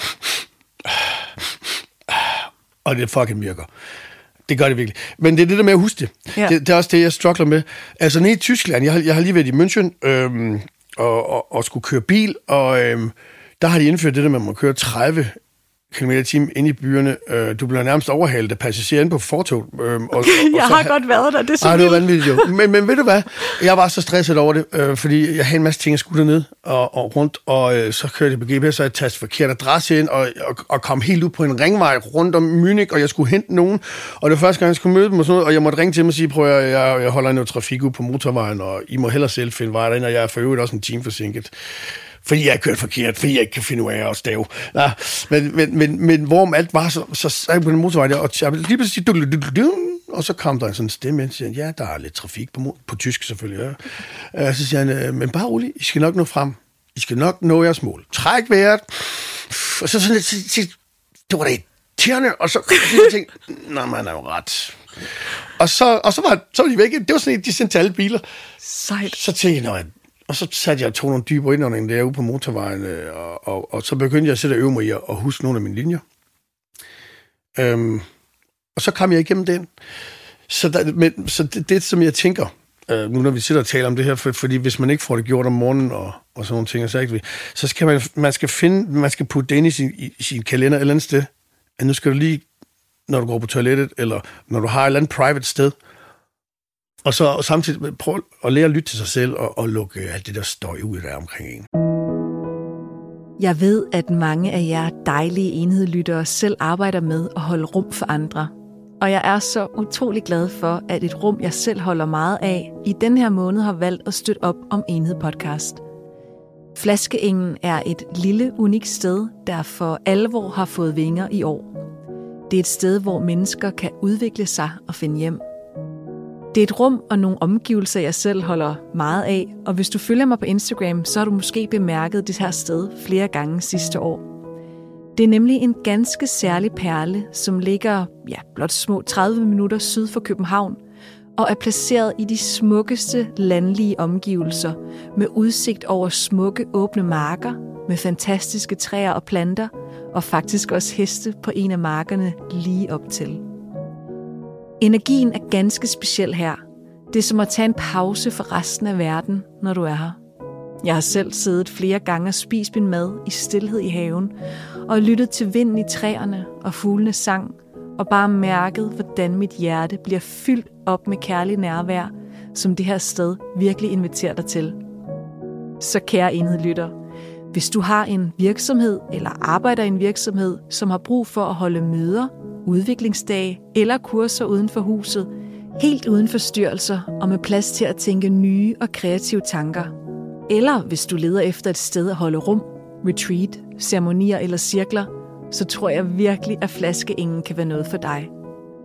Og det fucking virker. Det gør det virkelig. Men det er det der med at huske det. Ja. Det er også det, jeg struggler med. Altså nede i Tyskland, jeg har lige været i München og skulle køre bil, og der har de indført det der med, at man kører 30 km/t inde i byerne. Du bliver nærmest overhalet af passagerer inde på fortog. Jeg har godt været der, det er så vildt. Det var vanvittigt jo. Men ved du hvad? Jeg var så stresset over det, fordi jeg havde en masse ting, jeg skulle derned og rundt, og så kørte jeg på GPS, så jeg tastede forkert adresse ind, og kom helt ud på en ringvej rundt om Munich, og jeg skulle hente nogen, og det var første gang, jeg skulle møde dem og sådan noget, og jeg måtte ringe til dem og sige, prøv at jeg holder noget trafik ud på motorvejen, og I må hellere selv finde vej derind, og jeg er for øvrigt også en time forsinket. Fordi jeg har kørt forkert, fordi jeg ikke kan finde ud af at stave. Ja, men hvorom alt var, så sagde jeg på den motorvej der, og jeg lige pludselig og så kom der en sådan stemme ind, og siger, ja, der er lidt trafik på tysk selvfølgelig. Ja. Så siger han, men bare roligt, I skal nok nå frem. I skal nok nå jeres mål. Træk vejret. Og så sådan lidt, det var da irriterende, og så tænkte nej, man er jo ret. Og så var de væk. Det var sådan, de sendte til alle biler. Sejt. Så tænkte jeg, og så satte jeg og tog nogle dybe indåndinger derude på motorvejen, og så begyndte jeg at sætte og øve mig i at huske nogle af mine linjer. Og så kom jeg igennem den. Så det, som jeg tænker, nu når vi sidder og taler om det her, fordi hvis man ikke får det gjort om morgenen og sådan nogle ting, så skal man skal putte det ind i sin kalender et eller andet sted. At nu skal du lige, når du går på toilettet, eller når du har et eller andet private sted, og så samtidig prøv at lære at lytte til sig selv og lukke alt det der støj ud der omkring en. Jeg ved, at mange af jer dejlige enhedlyttere selv arbejder med at holde rum for andre. Og jeg er så utrolig glad for, at et rum, jeg selv holder meget af, i den her måned har valgt at støtte op om Enhed Podcast. Flaskeengen er et lille, unikt sted, der for alvor har fået vinger i år. Det er et sted, hvor mennesker kan udvikle sig og finde hjem. Det er et rum og nogle omgivelser, jeg selv holder meget af, og hvis du følger mig på Instagram, så har du måske bemærket det her sted flere gange sidste år. Det er nemlig en ganske særlig perle, som ligger blot små 30 minutter syd for København, og er placeret i de smukkeste landlige omgivelser, med udsigt over smukke åbne marker, med fantastiske træer og planter, og faktisk også heste på en af markerne lige op til. Energien er ganske speciel her. Det er som at tage en pause for resten af verden, når du er her. Jeg har selv siddet flere gange og spist min mad i stilhed i haven, og lyttet til vinden i træerne og fuglenes sang, og bare mærket, hvordan mit hjerte bliver fyldt op med kærlig nærvær, som det her sted virkelig inviterer dig til. Så kære enhedlytter, hvis du har en virksomhed eller arbejder i en virksomhed, som har brug for at holde møder, udviklingsdage eller kurser uden for huset, helt uden forstyrrelser og med plads til at tænke nye og kreative tanker. Eller hvis du leder efter et sted at holde rum, retreat, ceremonier eller cirkler, så tror jeg virkelig, at Flaskeengen kan være noget for dig.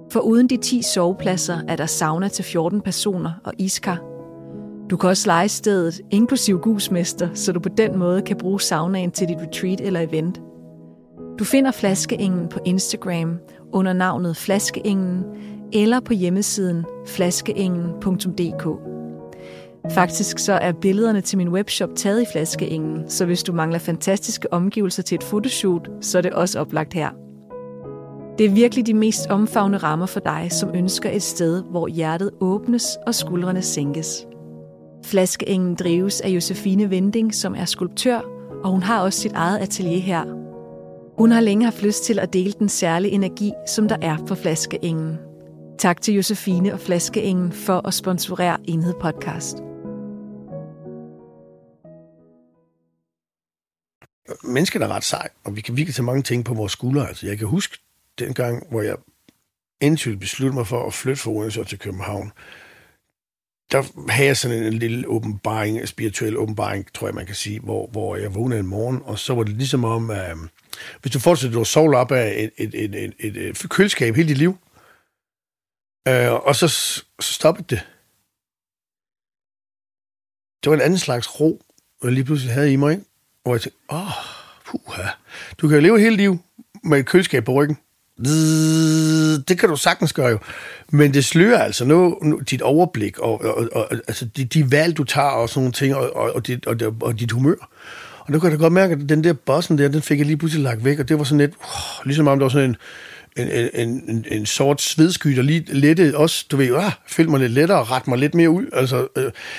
For uden de 10 sovepladser er der sauna til 14 personer og iskar. Du kan også leje stedet, inklusiv gusmester, så du på den måde kan bruge saunaen til dit retreat eller event. Du finder Flaskeengen på Instagram under navnet Flaskeengen eller på hjemmesiden flaskeengen.dk. Faktisk så er billederne til min webshop taget i Flaskeengen, så hvis du mangler fantastiske omgivelser til et fotoshoot, så er det også oplagt her. Det er virkelig de mest omfavnende rammer for dig, som ønsker et sted, hvor hjertet åbnes og skuldrene sænkes. Flaskeengen drives af Josefine Winding, som er skulptør, og hun har også sit eget atelier her. Hun har længe haft lyst til at dele den særlige energi, som der er på Flaskeengen. Tak til Josefine og Flaskeengen for at sponsorere Enhed Podcast. Mennesket er ret sej, og vi kan virkelig tage mange ting på vores skuldre. Altså, jeg kan huske dengang, hvor jeg endelig besluttede mig for at flytte fra Odense til København. Der havde jeg sådan en lille åbenbaring, spirituel åbenbaring, tror jeg, man kan sige, hvor jeg vågnede en morgen, og så var det ligesom om, hvis du fortsætter at sove op af et køleskab hele dit liv, og så stoppede det. Det var en anden slags ro, jeg lige pludselig havde i mig, ikke? Og jeg tænkte, du kan jo leve hele liv med et køleskab på ryggen. Det kan du sagtens gøre jo. Men det slører altså nu dit overblik, og altså de valg, du tager, og sådan nogle ting, og dit humør. Og nu kan jeg godt mærke, at den der bossen der, den fik jeg lige pludselig lagt væk, og det var sådan lidt, ligesom om der var sådan en sort svedsky, der lige lettede også, du ved, følte mig lidt lettere og rette mig lidt mere ud. Altså,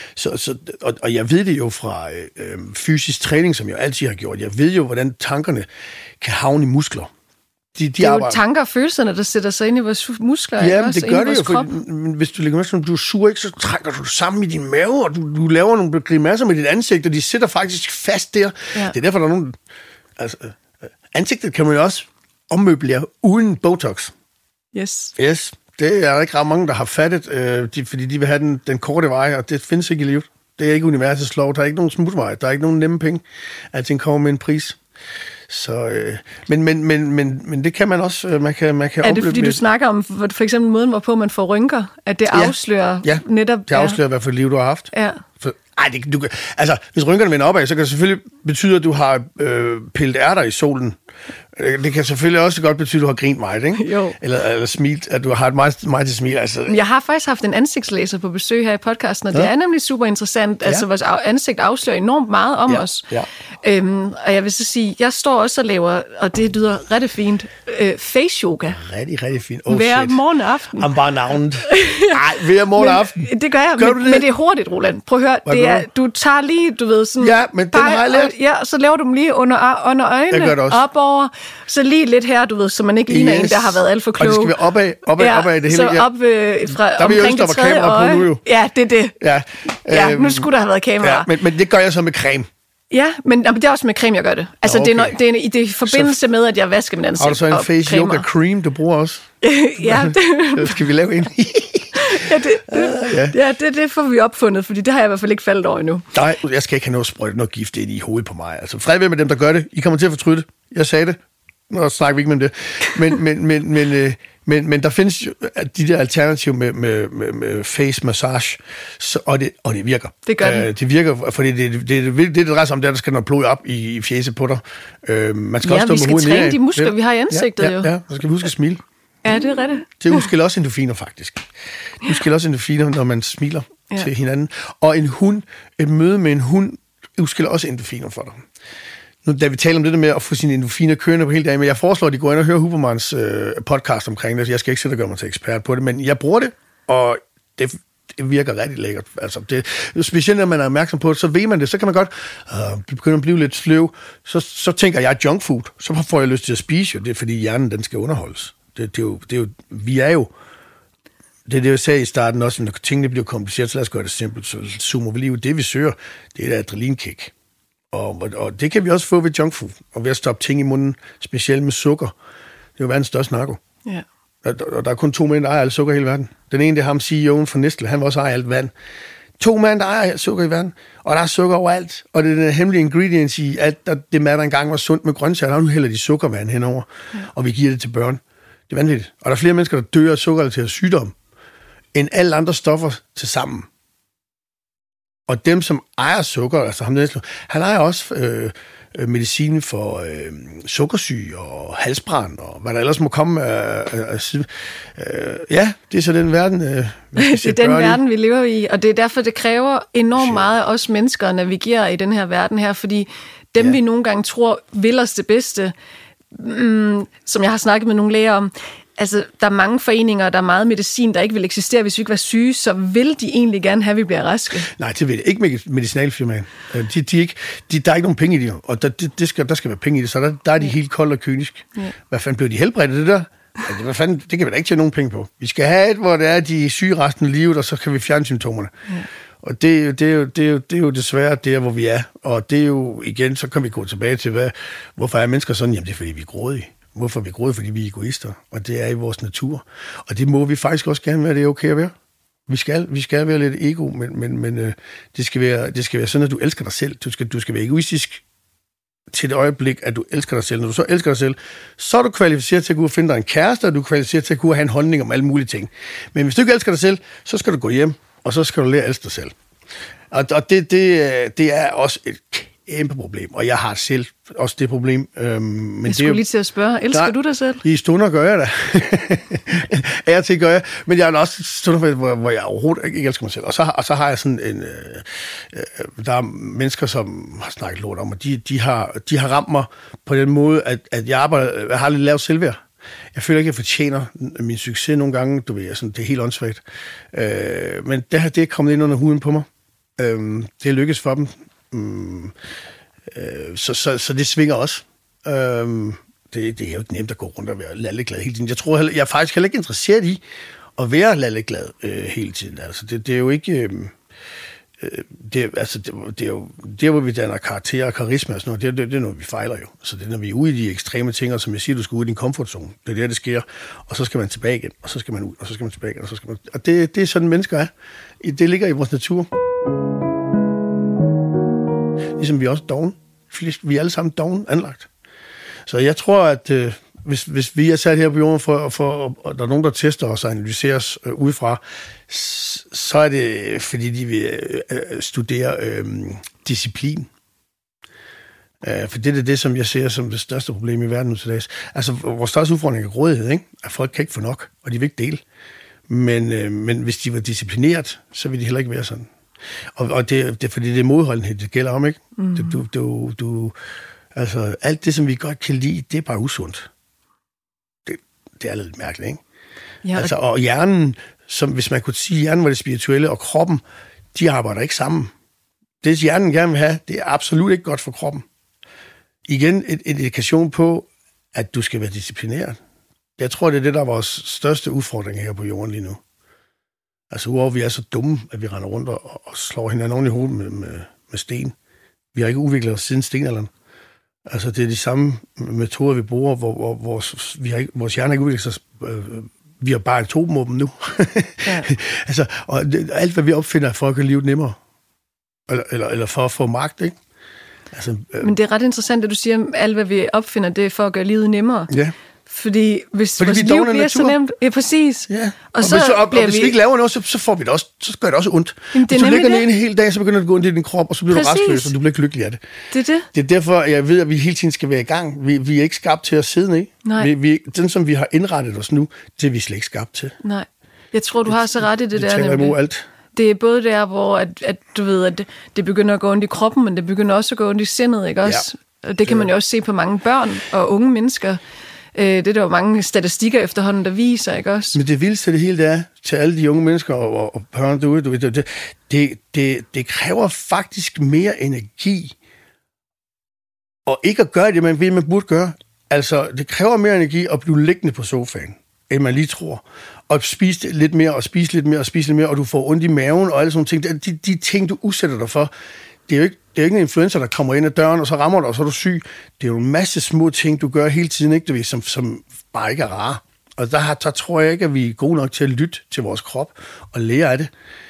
og jeg ved det jo fra fysisk træning, som jeg altid har gjort. Jeg ved jo, hvordan tankerne kan havne i muskler. Det er jo tanker og følelserne, der sætter sig ind i vores muskler. Ja, men det gør det jo, for hvis du lægger mærke til, at du er sur, ikke, så trækker du sammen i din mave, og du laver nogle grimasser med dit ansigt, og de sætter faktisk fast der. Ja. Det er derfor, der er nogle... Altså, ansigtet kan man jo også ommøblere uden Botox. Yes. Det er der ikke ret mange, der har fattet, fordi de vil have den korte vej, og det findes ikke i livet. Det er ikke universets lov. Der er ikke nogen smutvej. Der er ikke nogen nemme penge. Alting kommer med en pris. Så, men det kan man også, man kan er det fordi, du snakker om for eksempel måden, hvorpå man får rynker? At det afslører netop... det afslører, hvad for et liv, du har haft. Ja. Altså, hvis rynkerne vender opad, så kan det selvfølgelig betyde, at du har pillet ærter i solen. Det kan selvfølgelig også godt betyde, at du har grint meget, ikke? Jo. Eller smilt, at du har et meget til smil. Altså. Jeg har faktisk haft en ansigtslæser på besøg her i podcasten, og det er nemlig super interessant. Altså, vores ansigt afslører enormt meget om os. Ja. Og jeg vil så sige, jeg står også og laver, og det lyder rigtig fint, face yoga. Rigtig fint. Hver morgen og aften. Om bare navnet. Nej, hver morgen og aften. Det gør jeg, men det er hurtigt, Roland. Prøv at høre, du tager lige, du ved, sådan... Ja, men den har jeg lært. Ja, så laver du dem lige under øjnene, op over, så lige lidt her, du ved, så man ikke ligner en, der har været alt for klog. Og det skal være opad det hele. Så op fra der vil omkring det tredje øje. På nu, jo. Ja, det er det. Ja, nu skulle der have været kamera. Ja, men det gør jeg så med creme. Ja, men det er også med creme, jeg gør det. Altså, det er i forbindelse med, at jeg vasker min ansigt. Har du så en face yoga cream, du bruger også? Ja. Skal vi lave en? Det får vi opfundet, fordi det har jeg i hvert fald ikke faldet over endnu. Nej, jeg skal ikke have noget gift ind i hovedet på mig. Altså, fred ved med dem, der gør det. I kommer til at fortryde det. Jeg sagde det. Nå, snakker vi ikke med det. Men der findes jo de der alternativer med face massage, og det virker. Det gør det. Det virker, fordi det drejer sig om, der skal noget blod op i fjeset på dig. Man skal også stå med hovedet nedad. Vi skal træne de muskler, vi har i ansigtet jo. Ja, så skal vi huske at smile. Ja, det er rigtigt. Det udskiller også endorfiner, faktisk. Det udskiller også endorfiner, når man smiler til hinanden. Og et møde med en hund, udskiller også endorfiner for dig. Nu, da vi taler om det der med at få sine endorfiner kørende på hele dagen, men jeg foreslår, at de går ind og hører Hubermans podcast omkring det. Jeg skal ikke sætte og gøre mig til ekspert på det, men jeg bruger det, og det virker rigtig lækkert. Altså, specielt når man er opmærksom på det, så ved man det, så kan man godt begynde at blive lidt sløv. Så tænker jeg junk food, så får jeg lyst til at spise jo. Det er fordi hjernen, den skal underholdes. Det er jo, vi er jo, det er det, jeg sagde i starten også, når tingene bliver kompliceret, så lad os gøre det simpelt, så zoomer vi lige ud. Det vi søger, det er et adrenalinkick. Og det kan vi også få ved junkfood, og ved at stoppe ting i munden, specielt med sukker. Det er jo verdens største narko. Ja. Og der er kun 2 mænd, der ejer alt sukker i hele verden. Den ene, det er ham, CEO'en for Nestle, han vil også eje alt vand. 2 mænd, der ejer alt sukker i verden, og der er sukker overalt. Og det er den hemmelige ingredients i alt, det mad, der engang var sundt med grøntsager, der nu hælder de sukkervand henover, og vi giver det til børn. Det er vanvittigt. Og der er flere mennesker, der dør af sukkerrelateret sygdom, end alle andre stoffer til sammen. Og dem, som ejer sukker, altså han ejer også medicin for sukkersyge og halsbrand, og hvad der ellers må komme ja, det er så den verden, det er den verden, vi lever i, og det er derfor, det kræver enormt meget af os mennesker at navigere i den her verden her, fordi dem, vi nogle gange tror vil os det bedste, som jeg har snakket med nogle læger om, altså, der er mange foreninger, der er meget medicin, der ikke vil eksistere, hvis vi ikke var syge, så vil de egentlig gerne have, at vi bliver raske? Nej, det vil jeg ikke. Medicinalfirmaen. Der er ikke nogen penge i det, og der skal være penge i det, så der er de helt kolde og kynisk. Ja. Hvad fanden blev de helbredt det der? Altså, det kan vi da ikke tjene nogen penge på. Vi skal have et, hvor det er, de er syge resten af livet, og så kan vi fjerne symptomerne. Ja. Og det er jo desværre der, hvor vi er. Og det er jo, igen, så kan vi gå tilbage til, hvorfor er mennesker sådan? Jamen, det er, fordi vi er grådige. Hvorfor er vi grådige? Fordi vi er egoister, og det er i vores natur. Og det må vi faktisk også gerne være, det er okay at være. Vi skal være lidt ego, men det skal være sådan, at du elsker dig selv. Du skal være egoistisk til det øjeblik, at du elsker dig selv. Når du så elsker dig selv, så er du kvalificeret til at kunne finde dig en kæreste, og du er kvalificeret til at kunne have en holdning om alle mulige ting. Men hvis du ikke elsker dig selv, så skal du gå hjem, og så skal du lære at elske dig selv. Og det er også et kæmpe problem, og jeg har selv også det problem. Men jeg skulle lige til at spørge, elsker du dig selv? I stunder gør jeg da. Af og til gør jeg, men jeg er også stunder, hvor jeg overhovedet ikke elsker mig selv. Og så har jeg sådan en... der er mennesker, som har snakket lort om, og de har ramt mig på den måde, at jeg har lidt lavt selvværd. Jeg føler ikke, at jeg fortjener min succes nogle gange. Du ved, sådan, det er helt åndssvagt. Men det er kommet ind under huden på mig. Det er lykkes for dem. Så det svinger også. Det er jo ikke nemt at gå rundt og være lalleglad hele tiden. Jeg er faktisk heller ikke interesseret i at være lalleglad hele tiden. Altså, det er jo ikke... det er jo der, hvor vi danner karakter og karisma og sådan noget, det er noget, vi fejler jo. Så det er, når vi er ude i de ekstreme ting, og som jeg siger, du skal ud i din komfortzone. Det er der, det sker. Og så skal man tilbage igen, og så skal man ud, og så skal man tilbage igen, og så skal man... Og det er sådan, mennesker er. Det ligger i vores natur. Ligesom vi er også doven. Vi er alle sammen doven anlagt. Så jeg tror, at hvis vi er sat her på jorden for der er nogen, der tester os og analyserer os udefra, så er det, fordi de vil studere disciplin. For det er det, som jeg ser som det største problem i verden nu til dags. Altså, vores største udfordring er grådighed, ikke? At folk kan ikke få nok, og de vil ikke dele. Men hvis de var disciplineret, så ville de heller ikke være sådan. Og det er fordi, det er modholdenhed, det gælder om, ikke? Altså, alt det, som vi godt kan lide, det er bare usundt. Det er lidt mærkeligt, ikke? Ja, altså, og hjernen, som hvis man kunne sige, hjernen var det spirituelle, og kroppen, de arbejder ikke sammen. Det, hjernen gerne vil have, det er absolut ikke godt for kroppen. Igen, en indikation på, at du skal være disciplineret. Jeg tror, det er det, der er vores største udfordring her på jorden lige nu. Altså, udover vi er så dumme, at vi render rundt og slår hinanden oven i hovedet med sten. Vi har ikke udviklet os siden stenalderen. Altså, det er de samme metoder, vi bruger, hvor vores hjerne ikke udvikler sig. Vi har bare atomvåben nu. Ja. Altså, og alt, hvad vi opfinder, er for at gøre livet nemmere. Eller for at få magt, ikke? Altså, men det er ret interessant, at du siger, at alt, hvad vi opfinder, det er for at gøre livet nemmere. Ja. Fordi hvis vores liv bliver så nemt... Ja, præcis. Ja. Og hvis vi ikke laver noget, så får vi det også, så gør det også ondt. Hvis du ligger ned en hel dag, så begynder det at gå ind i din krop, og så bliver du rastløs, og du bliver ikke lykkelig af det. Det er det. Det er derfor, jeg ved, at vi hele tiden skal være i gang. Vi er ikke skabt til at sidde ned. Nej. Den, som vi har indrettet os nu, det er vi slet ikke skabt til. Nej. Jeg tror, du har så ret i det der. Det taler imod alt. Det er både der, hvor at du ved, at det begynder at gå ondt i kroppen, men det begynder også at gå ondt i sindet, ikke også? Ja. Og det kan man jo også se på mange børn og unge mennesker. Det er der jo mange statistikker efterhånden, der viser, ikke også? Men det vildeste det hele, det er til alle de unge mennesker og børn derude, det kræver faktisk mere energi, og ikke at gøre det, man burde gøre. Altså, det kræver mere energi at blive liggende på sofaen, end man lige tror. Og spise lidt mere, og spise lidt mere, og spise lidt mere, og du får ondt i maven, og alle sådan ting. De ting, du udsætter dig for, det er jo ikke en influencer, der kommer ind ad døren, og så rammer dig, og så er du syg. Det er jo en masse små ting, du gør hele tiden, ikke, du ved, som bare ikke er rare. Og der tror jeg ikke, at vi er gode nok til at lytte til vores krop og lære af det.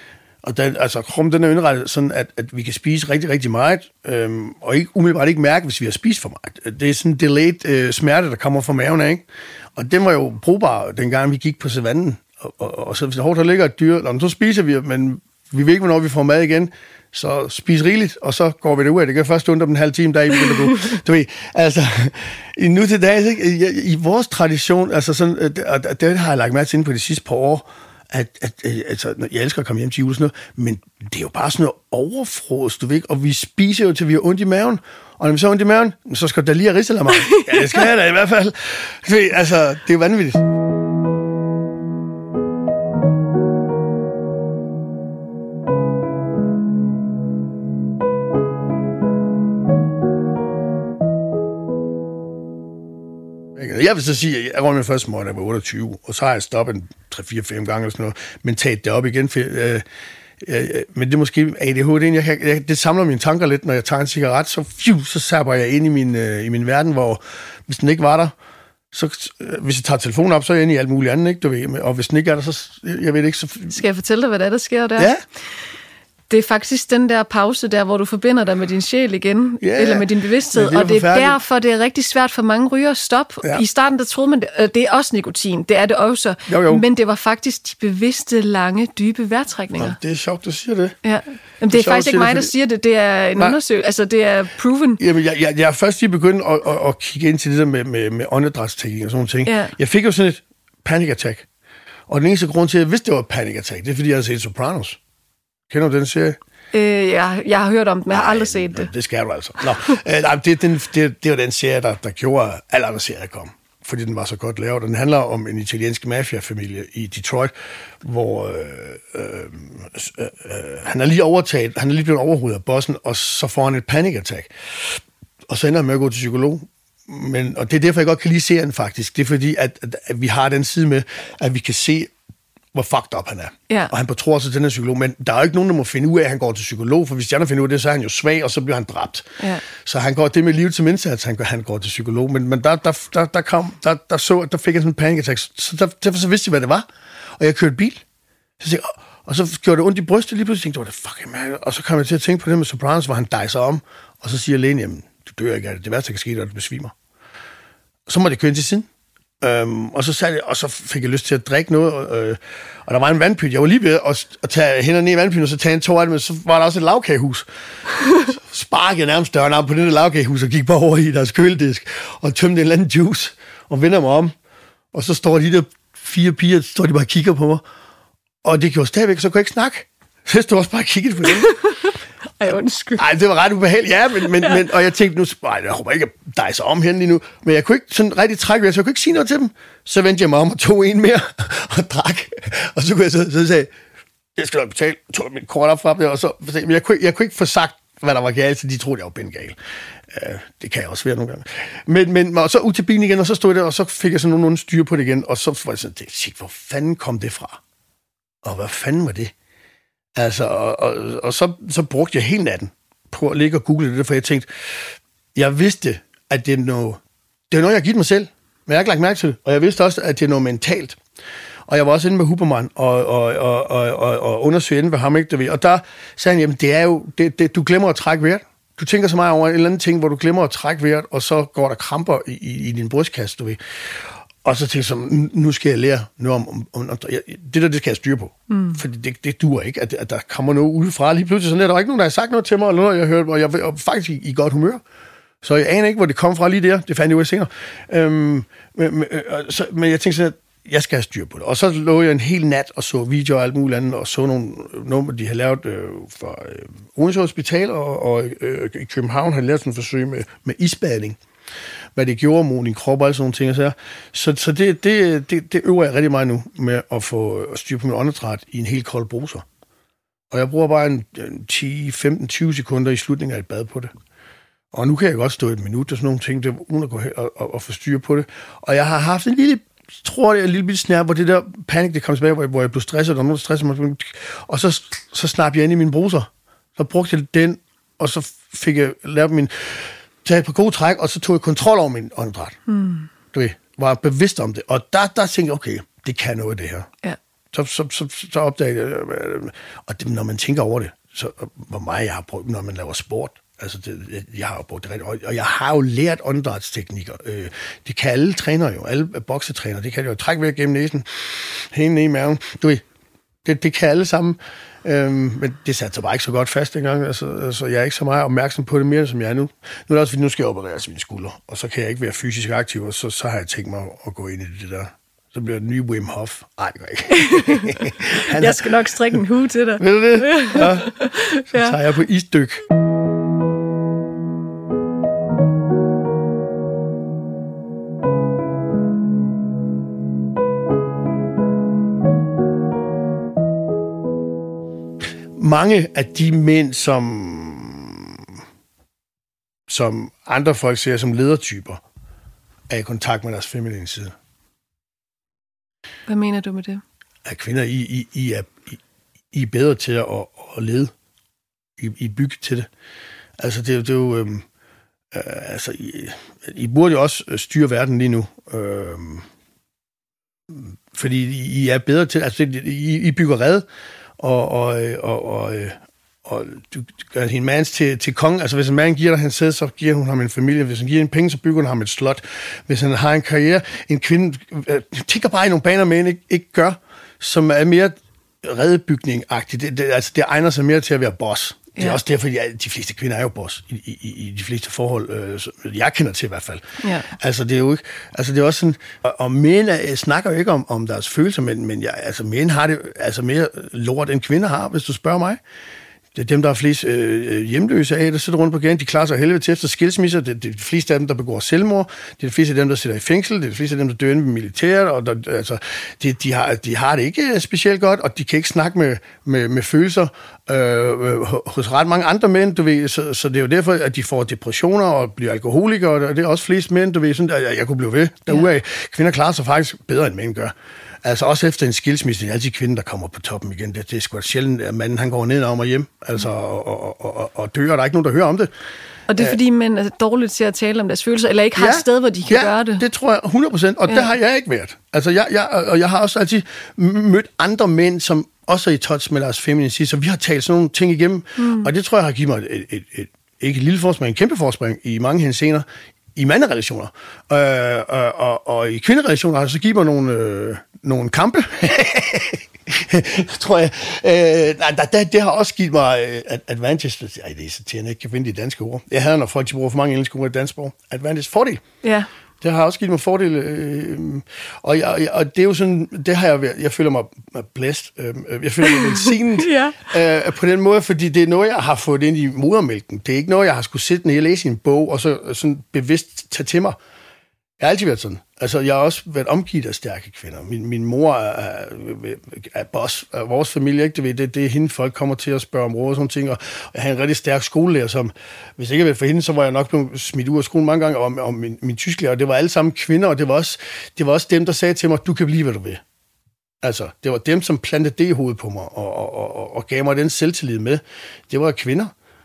Og kroppen den er indrettet sådan, at vi kan spise rigtig, rigtig meget, og umiddelbart ikke mærke, hvis vi har spist for meget. Det er sådan en delayed smerte, der kommer fra maven af, ikke? Og den var jo brugbar, dengang vi gik på savannen. Og så hvis der ligger et dyr, så spiser vi, men vi ved ikke, hvornår vi får mad igen. Så spis rigeligt, og så går vi derud af. Det kan først stå om en halv time, der er du ved, altså, nu til dags, ikke? I vores tradition, altså sådan, det har jeg lagt mærke til på de sidste par år, altså, jeg elsker at komme hjem til jul og sådan noget, men det er jo bare sådan noget overfrost, du ved ikke? Og vi spiser jo til vi har ondt i maven, og når vi så har ondt i maven, så skal der lige have risalamande. Ja, det skal jeg da i hvert fald. Altså, det er jo vanvittigt. Jeg vil så sige, at jeg var med første morgen, da jeg var 28, og så har jeg stoppet 3-4-5 gange eller sådan noget, men taget det op igen. Men det er måske ADHD. Det samler mine tanker lidt, når jeg tager en cigaret, så sapper jeg ind i min verden, hvor hvis den ikke var der, så hvis jeg tager telefonen op, så er jeg inde i alt muligt andet, ikke? Du ved, og hvis den ikke er der, så jeg ved ikke. Så... Skal jeg fortælle dig, hvad der sker der? Ja. Det er faktisk den der pause der, hvor du forbinder dig med din sjæl igen, eller med din bevidsthed, og det er derfor, det er rigtig svært for mange rygere at stoppe. Ja. I starten, der troede man, det er også nikotin, det er det også, men det var faktisk de bevidste, lange, dybe vejrtrækninger. Ja, det er sjovt, du siger det. Ja. Jamen, det er faktisk ikke mig, der siger det, det er en undersøgelse, altså det er proven. Jamen, jeg er først lige begyndt at kigge ind til det der med åndedrætsteknik og sådan nogle ting. Ja. Jeg fik jo sådan et panic attack, og den eneste grund til, at jeg vidste, det var et panic attack, det er, fordi jeg havde set Sopranos. Kender du den serie? Jeg har hørt om den, men jeg har aldrig set det. Det skal du altså. Det var den serie, der gjorde, at alle andre serier kom. Fordi den var så godt lavet. Den handler om en italiensk mafiafamilie i Detroit, hvor han er lige blevet overhovedet af bossen, og så får han et panic attack. Og så ender han med at gå til psykolog. Og det er derfor, jeg godt kan lide serien faktisk. Det er fordi, at vi har den side med, at vi kan se, hvor fucked up han er. Ja. Og han betror sig til den her psykolog, men der er jo ikke nogen, der må finde ud af, at han går til psykolog, for hvis de andre finder ud af det, så er han jo svag, og så bliver han dræbt. Ja. Så han går det med livet som indsats, han går til psykolog, men der fik jeg sådan en panic attack, så derfor så vidste jeg, hvad det var, og jeg kørte bil. Og så gjorde det ondt i brystet, lige pludselig tænkte jeg, fucking man, og så kom jeg til at tænke på det med Sopranos, hvor han dejser om, og så siger lægen, jamen, du dør ikke af det, det værste, der kan ske, er, at du besvimer. Og så må det køre ind til siden. Og så fik jeg lyst til at drikke noget, og der var en vandpyt. Jeg var lige ved at tage hænderne ned i vandpytten, og så tage en tår af det, men så var der også et lavkagehus. Så sparkede jeg nærmest døren op på det der lavkagehus, og gik bare over i deres køledisk, og tømte en eller anden juice, og vender mig om. Og så står de der 4 piger, står de bare og kigger på mig, og det gjorde stadigvæk, så kunne jeg ikke snakke. Så jeg stod også bare og kiggede på dem. Ej, undskyld. Ej, det var ret ubehageligt, ja, men og jeg tænkte nu, jeg håber ikke, at dig så om hen lige nu, men jeg kunne ikke sådan rigtig trække ved, så jeg kunne ikke sige noget til dem. Så vendte jeg mig om og tog en mere og drak, og så kunne jeg så sige, jeg skal nok betale, tog mit kort op fra dem, og så, men jeg kunne ikke få sagt, hvad der var galt, så de troede, jeg var bengal. Det kan jeg også være nogle gange. Men og så ud til bilen igen, og så stod jeg der, og så fik jeg sådan nogle styre på det igen, og så var jeg sådan, shit, hvor fanden kom det fra? Og hvad fanden var det? Altså, og så brugte jeg hele natten på at ligge og google det, for jeg tænkte, jeg vidste, at det er noget, jeg har givet mig selv, men jeg har ikke lagt mærke til det, og jeg vidste også, at det er noget mentalt. Og jeg var også inde med Huberman og undersøge inden ved ham, ikke, og der sagde han, jamen det er jo, du glemmer at trække vejret. Du tænker så meget over en eller anden ting, hvor du glemmer at trække vejret, og så går der kramper i din brystkasse, du ved. Og så tænkte jeg, nu skal jeg lære noget om det skal jeg styre på. Fordi det duer ikke, at der kommer noget udefra. Lige pludselig sådan, der var ikke nogen, der har sagt noget til mig, eller noget, jeg hørte, og jeg var faktisk i godt humør. Så jeg aner ikke, hvor det kom fra lige der. Det fandt jeg ud af senere. Men jeg tænkte sådan, at jeg skal have styr på det. Og så lå jeg en hel nat og så videoer og alt muligt andet, og så nogle de havde lavet fra Odense Hospital, og i København havde lavet sådan et forsøg med isbadning. Hvad det gjorde mod din krop og alle sådan nogle ting. Så det øver jeg rigtig meget nu med at få styr på min åndedræt i en helt kold bruser. Og jeg bruger bare en 10-15-20 sekunder i slutningen af et bad på det. Og nu kan jeg godt stå et minut og sådan nogle ting, uden at gå hen og få styr på det. Og jeg har haft en lille bitte snær, hvor det der panik, det kom tilbage, hvor jeg blev stresset, og nogen stressede mig. Og så snappede jeg ind i min bruser. Så brugte jeg den, og så fik jeg lavet min... tage på gode træk, og så tog jeg kontrol over min åndedræt. Du ved, var bevidst om det. Og der tænkte jeg, okay, det kan noget det her. Ja. Så opdager jeg, og det, når man tænker over det, så hvor meget jeg har brugt, når man laver sport. Altså, jeg har jo brugt det rigtig, og jeg har jo lært åndedrætsteknikker. Det kan alle trænere jo, alle boksetrænere, det kan jo trække væk gennem næsen, helt ned i maven. Du ved, det kan alle sammen. Men det satte sig bare ikke så godt fast engang. Altså, jeg er ikke så meget opmærksom på det mere, som jeg er nu. Nu er det også, fordi nu skal jeg operere mine skuldre, og så kan jeg ikke være fysisk aktiv, og så har jeg tænkt mig at gå ind i det der. Så bliver det nye Wim Hof. Nej, det går ikke. Jeg skal nok strikke en hue til dig. Ved du det? Ja. Så tager jeg på isdyk. Mange af de mænd, som andre folk ser som ledertyper, er i kontakt med deres feminine side. Hvad mener du med det? At kvinder, I er bedre til at lede. I bygge til det. Altså, det er jo... altså, I burde jo også styre verden lige nu. Fordi I er bedre til... Altså, I bygger red, og du gør hende mands til konge. Altså, hvis en mand giver dig hans sæde, så giver hun ham en familie. Hvis han giver en penge, så bygger hun ham et slot. Hvis han har en karriere, en kvinde tigger bare i nogle baner, men ikke gør, som er mere redebygning-agtigt. Det egner sig mere til at være boss. Det er også derfor, at de fleste kvinder er jo boss i de fleste forhold, jeg kender til i hvert fald. Ja. Altså, det er jo ikke... Altså, det er også sådan... Og mænd snakker jo ikke om deres følelser, men mænd har det mere lort, end kvinder har, hvis du spørger mig. Det er dem, der er flest hjemløse af, der sidder rundt på gaden. De klarer sig helvede til efter skilsmisser. Det er de fleste af dem, der begår selvmord. Det er de fleste af dem, der sidder i fængsel. Det er de fleste af dem, der dør inde ved militæret. Og de har det ikke specielt godt, og de kan ikke snakke med følelser hos ret mange andre mænd, du ved. Så det er jo derfor, at de får depressioner og bliver alkoholikere, og det er også flest mænd, du ved. Sådan, at jeg kunne blive ved derudaf. Kvinder klarer sig faktisk bedre, end mænd gør. Altså også efter en skilsmisse, det er altid kvinden, der kommer på toppen igen. Det er sgu sjældent, at manden han går ned og hjem, altså, og dør, og der er ikke nogen, der hører om det. Og det er fordi mænd er dårligt til at tale om deres følelser, eller ikke har et sted, hvor de kan gøre det? Det tror jeg 100%, og det har jeg ikke været. Altså, jeg har også altid mødt andre mænd, som også er i touch med deres feminine side, så vi har talt sådan nogle ting igennem, og det tror jeg har givet mig ikke et lille forspring, en kæmpe forspring i mange henseender, i manderelationer. Og i kvinderelationer har det så givet mig nogle kampe. Tror jeg. Det har også givet mig advantage. Ej, det er så til, jeg ikke kan finde de danske ord. Jeg havde, når folk bruger for mange engelske ord i dansk sprog. Advantage, fordel. Ja. Det har også givet mig fordel. Og det er jo sådan, det har jeg føler mig blessed. Jeg føler mig velsignet på den måde, fordi det er noget, jeg har fået ind i modermælken. Det er ikke noget, jeg har skulle sætte ned og læse i en bog, og så sådan bevidst tage til mig. Jeg har altid været sådan. Altså, jeg har også været omgivet af stærke kvinder. Min mor er boss af vores familie, ikke? Det er hende, folk kommer til at spørge om råd og sådan ting, og jeg har en rigtig stærk skolelærer, som, hvis ikke jeg havde for hende, så var jeg nok blevet smidt ud af skolen mange gange, og min tysklærer, og det var alle sammen kvinder, og det var også dem, der sagde til mig, du kan blive, hvad du vil. Altså, det var dem, som plantede det i hovedet på mig, og gav mig den selvtillid med. Det var kvinder.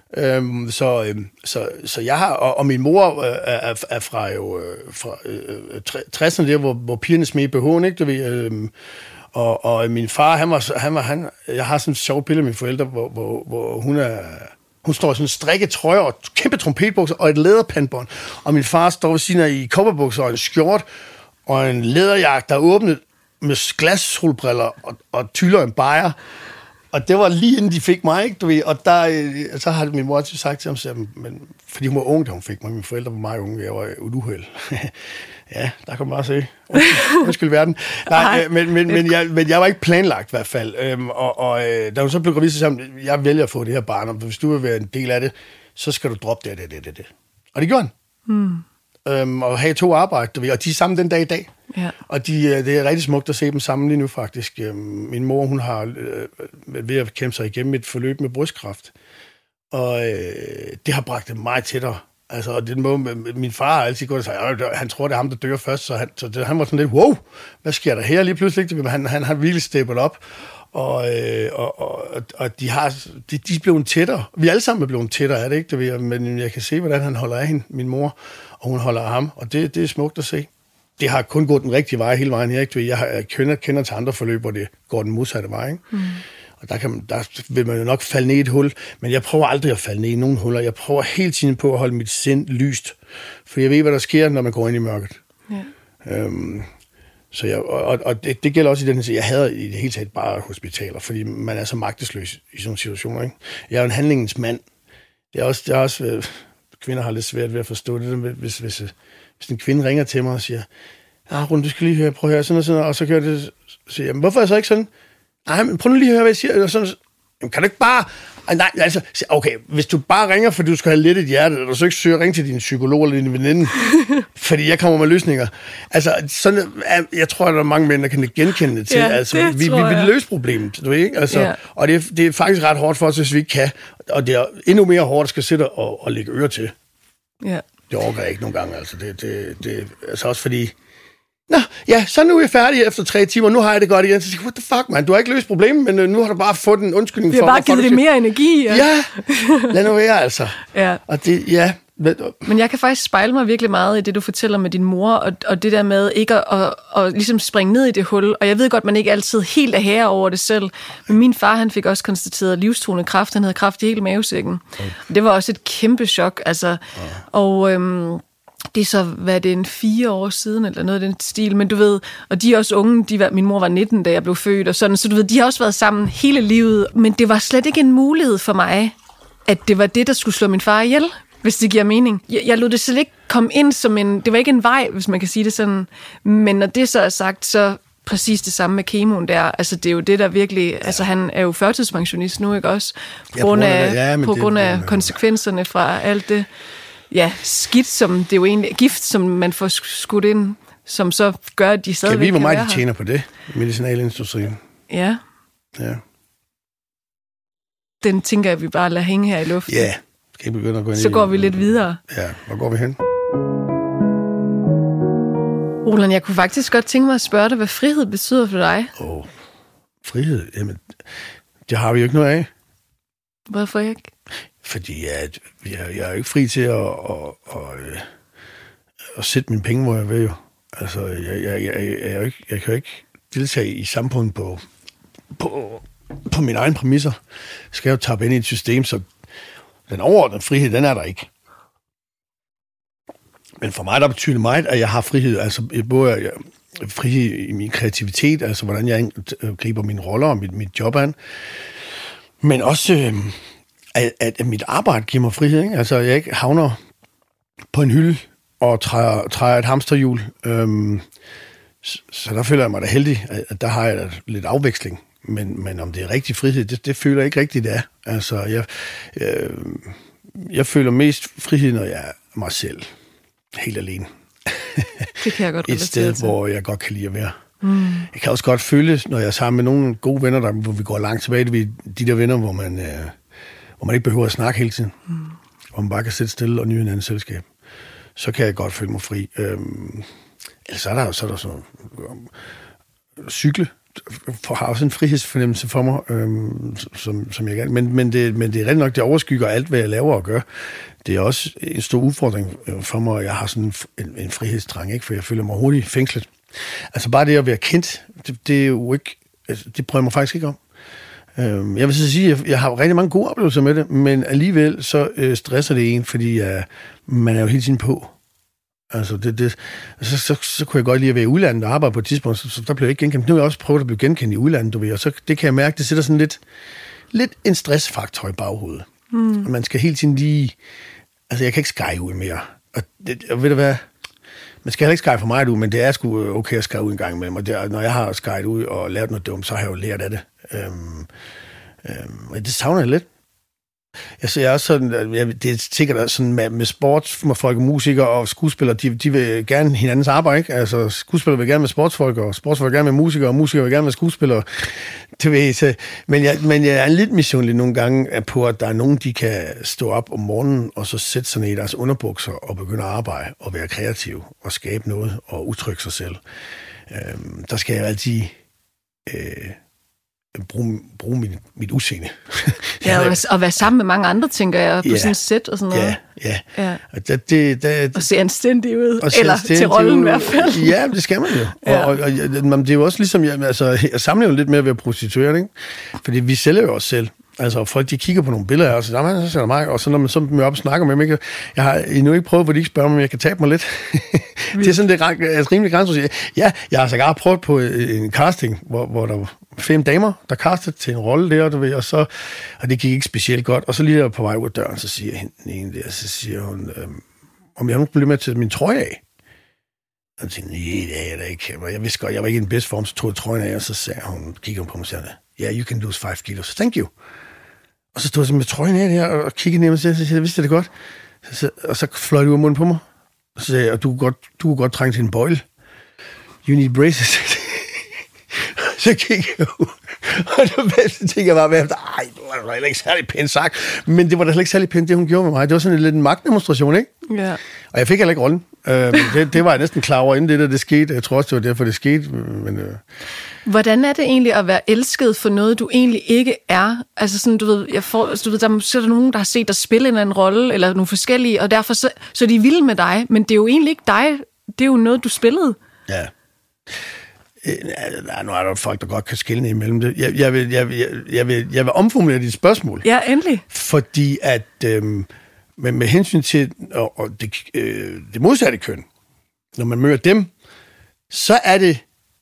Så jeg har, og min mor er fra 60'erne der, hvor pigerne smed BH'en, ikke, du ved, og min far, han jeg har sådan en sjov billede af mine forældre, hvor hun står i sådan en strikket trøje og kæmpe trompetbukser og et læderpandbånd, og min far står ved siden af i cowboybukser og en skjort og en læderjakke, der er åbnet med glassolbriller og tyller en bajer. Og det var lige inden de fik mig, ikke, du ved, og så har min mor altid sagt til ham, men, fordi hun var ung, da hun fik mig, mine forældre var meget unge, jeg var et uheld. Ja, der kan man bare se. Undskyld verden. Nej, men jeg var ikke planlagt i hvert fald. Da hun så blev gravid, så sagde hun, jeg vælger at få det her barn, og hvis du vil være en del af det, så skal du droppe det. Og det gjorde han. Og have 2 arbejde, du ved, og de er sammen den dag i dag. Ja. Og det er rigtig smukt at se dem sammen lige nu, faktisk. Min mor, hun har ved at kæmpe sig igennem et forløb med brystkræft. Og det har bragt det meget tættere. Altså, den måde, min far har altid gået og sagt, han tror, det er ham, der dør først. Så han var sådan lidt, wow, hvad sker der her lige pludselig? Han har virkelig steppet op. Og de er blevet tættere. Vi alle sammen er blevet tættere, er det ikke? Det, men jeg kan se, hvordan han holder af hende, min mor, og hun holder af ham. Og det er smukt at se. det har kun gået den rigtige vej hele vejen her, ikke? Jeg kender til andre forløb, hvor det går den modsatte vej, ikke? Og der vil man jo nok falde ned i et hul, men jeg prøver aldrig at falde ned i nogen huller. Jeg prøver hele tiden på at holde mit sind lyst, for jeg ved, hvad der sker, når man går ind i mørket. Ja. Så det gælder også i den her. Jeg hader i det hele taget bare hospitaler, fordi man er så magtesløs i sådan situationer, ikke? Jeg er jo en handlingens mand. Det er også kvinder har lidt svært ved at forstå det, hvis en kvinde ringer til mig og siger, Rune, du skal lige prøve at høre sådan og sådan, og så gør det, så siger jeg, hvorfor er jeg så ikke sådan? Nej, men prøv nu lige at høre, hvad jeg siger. Sådan, kan du ikke bare... Nej, altså, okay, hvis du bare ringer, fordi du skal have let et hjerte, eller du så ikke søger at ringe til din psykolog eller din veninde, fordi jeg kommer med løsninger. Altså, sådan, jeg tror, at der er mange mænd, der kan genkende det til. Ja, altså, det vi vil løse problemet, du ved ikke? Altså, ja. Og det er faktisk ret hårdt for os, hvis vi ikke kan. Og det er endnu mere hårdt at skal sidde og lægge øre til. Ja. Det overgår jeg ikke nogen gange, altså. Det altså også fordi... Nå, ja, så nu er jeg færdig efter 3 timer, nu har jeg det godt igen. Så siger jeg, what the fuck, man, du har ikke løst problemet, men nu har du bare fået en undskyldning for... Vi har bare givet det mere energi. Ja, lad nu være, altså. Ja. Og det, ja... Men jeg kan faktisk spejle mig virkelig meget i det, du fortæller med din mor, og det der med ikke at ligesom springe ned i det hul. Og jeg ved godt, man ikke altid helt er herre over det selv. Men min far, han fik også konstateret livstruende kræft. Han havde kræft i hele mavesækken. Det var også et kæmpe chok, altså. Og... det er så, hvad det er, 4 år siden, eller noget af den stil, men du ved, og de er også unge, min mor var 19, da jeg blev født, og sådan, så du ved, de har også været sammen hele livet, men det var slet ikke en mulighed for mig, at det var det, der skulle slå min far ihjel, hvis det giver mening. Jeg lod det slet ikke komme ind som det var ikke en vej, hvis man kan sige det sådan, men når det så er sagt, så præcis det samme med kemoen der, altså det er jo det, der virkelig, altså han er jo førtidspensionist nu, ikke også? På grund af konsekvenserne fra alt det. Ja, skidt, som det er jo egentlig gift, som man får skudt ind, som så gør, at de stadigvæk kan være her. Kan vi, hvor meget de tjener på det, medicinalindustrien? Ja. Ja. Den tænker jeg, vi bare lader hænge her i luften. Ja, skal I begynde at gå ind så går vi lidt videre. Ja, hvor går vi hen? Roland, jeg kunne faktisk godt tænke mig at spørge dig, hvad frihed betyder for dig? Frihed? Jamen, det har vi jo ikke noget af. Hvorfor ikke? Fordi jeg er jo ikke fri til at sætte mine penge, hvor jeg vil jo. Altså, jeg kan jo ikke deltage i samfundet på mine egne præmisser. Jeg skal jo tabe ind i et system, så den overordnede frihed, den er der ikke. Men for mig, der betyder meget, at jeg har frihed. Altså, både frihed i min kreativitet, altså hvordan jeg griber mine roller og mit job an. Men også... At mit arbejde giver mig frihed, ikke? Altså, jeg ikke havner på en hylde og træder et hamsterhjul. Så der føler jeg mig da heldig, at der har jeg lidt afveksling. Men om det er rigtig frihed, det føler jeg ikke rigtigt, det er. Altså, jeg føler mest frihed, når jeg er mig selv. Helt alene. Det kan jeg godt et sted, hvor jeg godt kan lide at være. Jeg kan også godt føle, når jeg er sammen med nogle gode venner, hvor vi går langt tilbage, ved de der venner, hvor man ikke behøver at snakke hele tiden, hvor man bare kan sidde stille og nyde hinandens selskab, så kan jeg godt føle mig fri. Ellers så er der sådan cykle, har også en frihedsfornemmelse for mig, som jeg gerne. Men det er rigtig nok, det overskygger alt, hvad jeg laver og gør. Det er også en stor udfordring for mig, at jeg har sådan en frihedstrang, ikke? For jeg føler mig hurtigt fængslet. Altså bare det at være kendt, det er jo ikke, altså, det prøver mig faktisk ikke om. Jeg vil så sige, at jeg har rigtig mange gode oplevelser med det, men alligevel så stresser det en, fordi man er jo hele tiden på. Altså, så kunne jeg godt lide at være i udlandet og arbejde på et tidspunkt, så der blev jeg ikke genkendt. Nu har jeg også prøvet at blive genkendt i udlandet, du ved, og så det kan jeg mærke, det sætter sådan lidt en stressfaktor i baghovedet. Man skal hele tiden lige... Altså, jeg kan ikke skære ud mere. Og ved du hvad... Man skal heller ikke skære for meget ud, men det er sgu okay at skære ud en gang imellem. Og når jeg har skæret ud og lært noget dumt, så har jeg jo lært af det. Det savner jeg lidt. Jeg er også sådan, det er sikkert sådan med sportsfolk, musikere og skuespillere, de vil gerne hinandens arbejde, ikke? Altså, skuespillere vil gerne med sportsfolk, og sportsfolk vil gerne med musikere, og musikere vil gerne med skuespillere. Men jeg er lidt misundelig nogle gange på, at der er nogen, de kan stå op om morgenen, og så sætte sig ned i deres underbukser og begynde at arbejde, og være kreativ, og skabe noget, og udtrykke sig selv. Der skal jeg altid... bruge mit udseende Og være sammen med mange andre, tænker jeg, på sådan et sæt og sådan noget. Ja. Og se anstændig ud, eller til rollen i hvert fald. Ja, det skal man jo. Ja. Og det er jo også ligesom, jeg samler jo lidt med at være prostitueret, ikke? Fordi vi sælger jo os selv. Altså, folk, de kigger på nogle billeder af os, så ser der mig, og så når man så møder op og snakker med dem, jeg har endnu ikke prøvet, hvor de ikke spørger mig, om jeg kan tabe mig lidt. Det er sådan, det er rimelig grænse. Ja, jeg har sågar prøvet på en casting, hvor der var 5 damer, der castede til en rolle der, du ved, og det gik ikke specielt godt. Og så lige der på vej ud af døren, så siger hende en der, så siger hun, om jeg har nogen problemer med at tage min trøje af. Og jeg tænkte, nej, det er jeg da ikke. Jeg vidste godt, jeg var ikke i den bedste form, så tog jeg trøjen af, og så sagde hun, kigger hun på mig og sagde, yeah, you can lose 5 kilos, thank you. Og så stod jeg med trøjen af der, og kiggede ned og sagde, jeg vidste det godt. Og så fløj det ud af munden på mig. Og så sagde jeg, du kunne godt trænge til en bøjle. You need braces. Så kiggede jeg ud. Og det bedste ting, jeg var med efter, det var heller ikke særlig pænt sagt. Men det var da heller ikke særlig pænt, det hun gjorde med mig. Det var sådan lidt en magtdemonstration, ikke? Ja. Og jeg fik heller ikke rollen. Det var jeg næsten klar over, inden det skete. Jeg tror også, det var derfor, det skete. Men, Hvordan er det egentlig at være elsket for noget, du egentlig ikke er? Altså sådan, du ved, så er der nogen, der har set dig spille en eller anden rolle, eller nogle forskellige, og derfor så er de vilde med dig, men det er jo egentlig ikke dig. Det er jo noget, du spillede. Ja. Nu er der folk, der godt kan skille imellem det. Jeg vil omformulere dit spørgsmål. Ja, endelig. Fordi at med hensyn til det modsatte køn, når man møder dem, så er det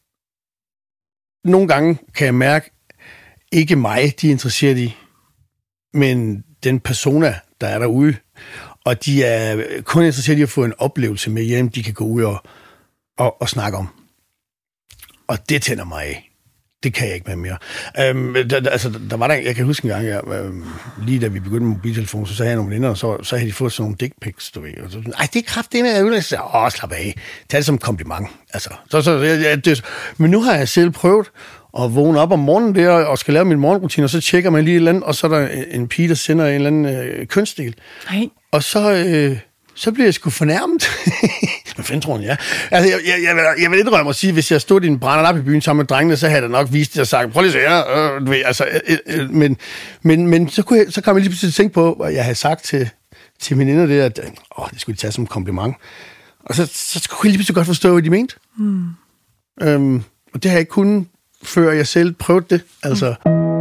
nogle gange, kan jeg mærke, ikke mig, de er interesseret i, men den persona, der er derude. Og de er kun interesseret i at få en oplevelse med hjem, de kan gå ud og snakke om. Og det tænder mig af. Det kan jeg ikke med mere. Der var der, jeg kan huske en gang, lige da vi begyndte med mobiltelefonen, så sagde jeg nogle veninder, og så havde de fået sådan nogle dick pics, du ved. Og så, det er kraftedeme, jeg vil sige, slap af. Tag det som kompliment. Altså, men nu har jeg selv prøvet at vågne op om morgenen der, og skal lave min morgenrutine, og så tjekker man lige et eller andet, og så er der en pige, der sender en eller anden kønsdel. Nej. Og så bliver jeg sgu fornærmet. Hvad fanden tror jeg? Altså, jeg vil indrømme at sige, hvis jeg stod i en brænder op i byen sammen med drengene, så havde jeg nok vist det og sagt, prøv lige at se her. Men så kom jeg lige pludselig tænke på, hvad jeg havde sagt til veninder der, at det skulle de tage som kompliment. Og så skulle jeg lige pludselig godt forstå, hvad de mente. Og det har jeg ikke kunnet, før jeg selv prøvede det. Altså.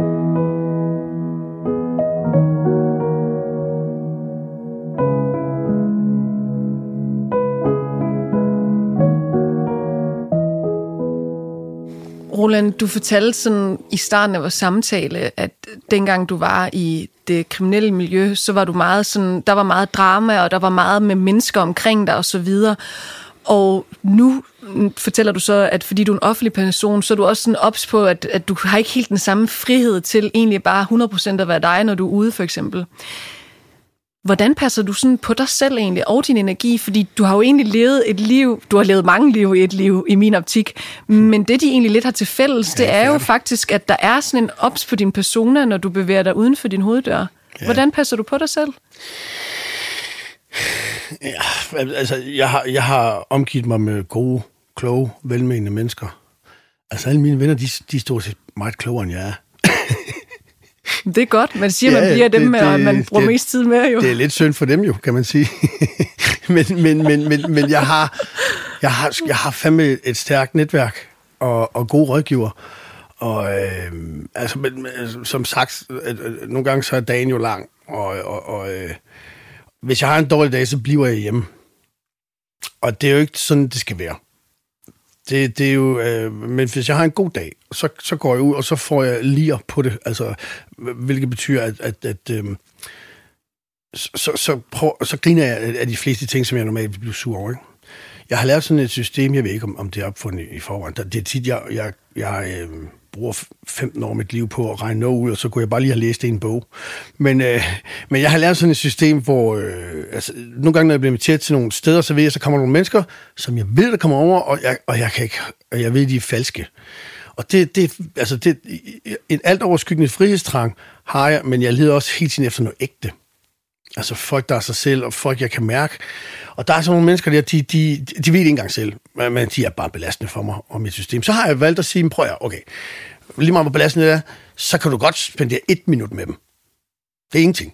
Roland, du fortalte sådan i starten af vores samtale, at dengang du var i det kriminelle miljø, så var du meget sådan, der var meget drama, og der var meget med mennesker omkring dig og så videre. Og nu fortæller du så, at fordi du er en offentlig person, så er du også sådan ops på, at du har ikke helt den samme frihed til egentlig bare 100% at være dig, når du er ude, for eksempel. Hvordan passer du sådan på dig selv egentlig, og din energi? Fordi du har jo egentlig levet et liv, du har levet mange liv i et liv, i min optik, men det, de egentlig lidt har til fælles, det er jo faktisk, at der er sådan en ops på din persona, når du bevæger dig uden for din hoveddør. Ja. Hvordan passer du på dig selv? Ja, altså, jeg har omgivet mig med gode, kloge, velmenende mennesker. Altså, alle mine venner, de er stort set meget klogere, end jeg er. Det er godt. Man siger, man bliver dem, man bruger mest tid med, jo. Det er lidt synd for dem, jo, kan man sige. men jeg har fandme et stærkt netværk og gode rådgiver. Og som sagt, nogle gange så er dagen jo lang. Og hvis jeg har en dårlig dag, så bliver jeg hjemme. Og det er jo ikke sådan, det skal være. Det er jo, men hvis jeg har en god dag, så går jeg ud, og så får jeg lir på det, altså, hvilket betyder, så griner jeg af de fleste ting, som jeg normalt bliver sur over. Ikke? Jeg har lavet sådan et system, jeg ved ikke, om det er opfundet i forvejen. Det er tit, jeg bruger 15 år af mit liv på at regne noget ud, og så kunne jeg bare lige have læst en bog. Men jeg har lavet sådan et system, hvor nogle gange, når jeg bliver inviteret til nogle steder, så ved jeg, så kommer nogle mennesker, som jeg ved, der kommer over, og jeg ved, de er falske. Og det en alt overskyggende frihedstrang har jeg, men jeg leder også hele tiden efter noget ægte. Altså folk, der er sig selv, og folk, jeg kan mærke. Og der er sådan nogle mennesker der, de ved ikke engang selv, men de er bare belastende for mig og mit system. Så har jeg valgt at sige, prøv at okay, lige meget hvor belastende det er, så kan du godt spendere 1 minut med dem. Det er ingenting.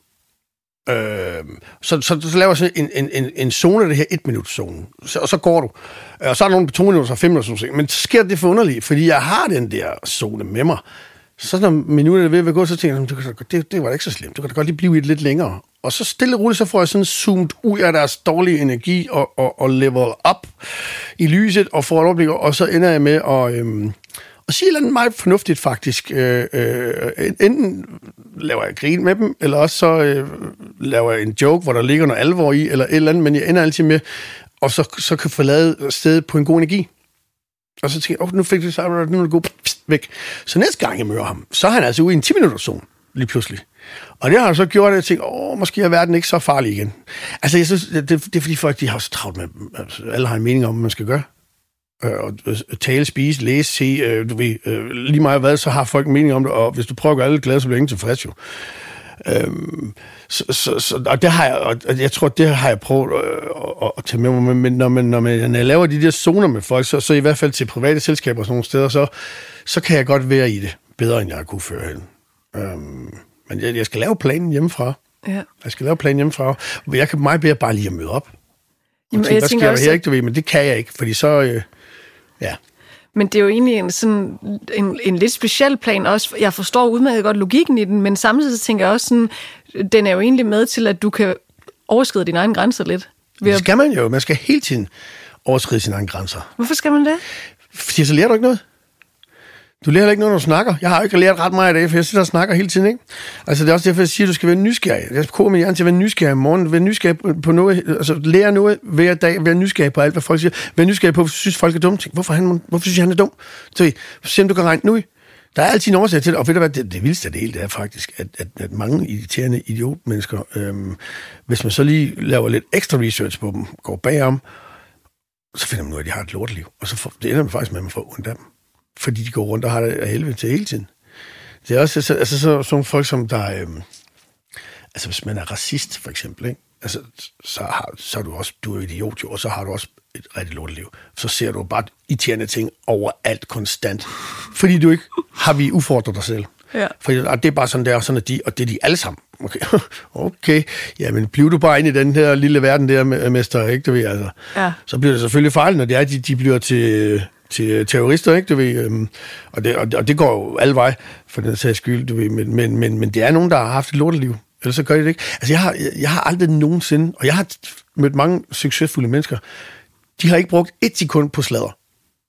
Så laver jeg sådan en zone, det her 1-minut-zonen. Og så går du. Og så er der nogle på 2 minutter og 5 minutter. Men så sker det forunderligt, fordi jeg har den der zone med mig. Så når minutter er ved at gå, så tænker jeg, det var da ikke så slemt. Du kan da godt lige blive i det lidt længere. Og så stille og roligt, så får jeg sådan zoomet ud af deres dårlige energi og level up i lyset og får et overblik. Og så ender jeg med at sige noget meget fornuftigt faktisk. Enten laver jeg grin med dem, eller også så laver jeg en joke, hvor der ligger noget alvor i, eller et eller andet, men jeg ender altid med, og så kan forlade stedet på en god energi. Og så tænker jeg, nu fik det så, nu er det god, væk. Så næste gang jeg møder ham, så er han altså ude i en 10-minutters zone, lige pludselig. Og det har så gjort, at jeg tænker, måske er verden ikke så farlig igen. Altså, jeg synes, det er fordi folk, de har så travlt med, altså, alle har en mening om, hvad man skal gøre. Tale, spise, læse, se, lige meget hvad, så har folk en mening om det, og hvis du prøver at gøre alle glade, så bliver ingen tilfreds jo. Og det har jeg, og jeg tror, det har jeg prøvet at tage med mig, men når jeg laver de der zoner med folk, så i hvert fald til private selskaber og sådan nogle steder, så kan jeg godt være i det bedre, end jeg kunne førhen. Men jeg skal lave planen hjemmefra. Ja. Jeg skal lave planen hjemmefra. Jeg kan meget bedre bare lige at møde op. Jamen, tænke, hvad sker der her, ikke, du ved, men det kan jeg ikke, fordi så... ja. Men det er jo egentlig en lidt speciel plan også. Jeg forstår udmærket godt logikken i den, men samtidig tænker jeg også sådan, den er jo egentlig med til, at du kan overskride dine egne grænser lidt. Det skal man jo. Man skal hele tiden overskride sine egne grænser. Hvorfor skal man det? Fordi så lærer du ikke noget. Du lærer ikke noget, når du snakker. Jeg har ikke lært ret meget i dag, for jeg sidder og snakker hele tiden, ikke? Altså, det er også derfor, jeg siger, at du skal være nysgerrig. Jeg koger min hjerne til at være nysgerrig i morgen. Være nysgerrig på noget, altså lære noget hver dag. Være nysgerrig på alt, hvad folk siger. Være nysgerrig på, synes folk er dumme. Hvorfor synes han er dum? Så se, om du kan regne nu. Der er altid en årsag til det. Og ved du hvad, det vildeste af det hele, det er faktisk, at mange irriterende idiotmennesker, hvis man så lige laver lidt ekstra research på dem, går bagom, så finder man ud af, at de har et lorteliv. Og så det ender man faktisk med, at man får ondt af dem. Fordi de går rundt og har det af helvede til hele tiden. Det er også sådan folk, som der... altså, hvis man er racist, for eksempel, ikke? Altså, så er du også... Du er idiot, jo, og så har du også et rigtig lorteliv. Så ser du bare irriterende ting overalt konstant. Fordi du ikke har vi udfordret dig selv. Ja. Fordi det er bare sådan der, og sådan er de, og det er de alle sammen. Okay. Jamen, bliver du bare ind i den her lille verden der, mester, ikke? Du ved, altså. Ja. Så bliver det selvfølgelig fejl, når de bliver til terrorister, ikke, du ved, og det går jo alle veje, for den sags skyld, du ved, men det er nogen, der har haft et lorteliv, ellers så gør det ikke. Altså, jeg har aldrig nogensinde, og jeg har mødt mange succesfulde mennesker, de har ikke brugt 1 sekund på sladder.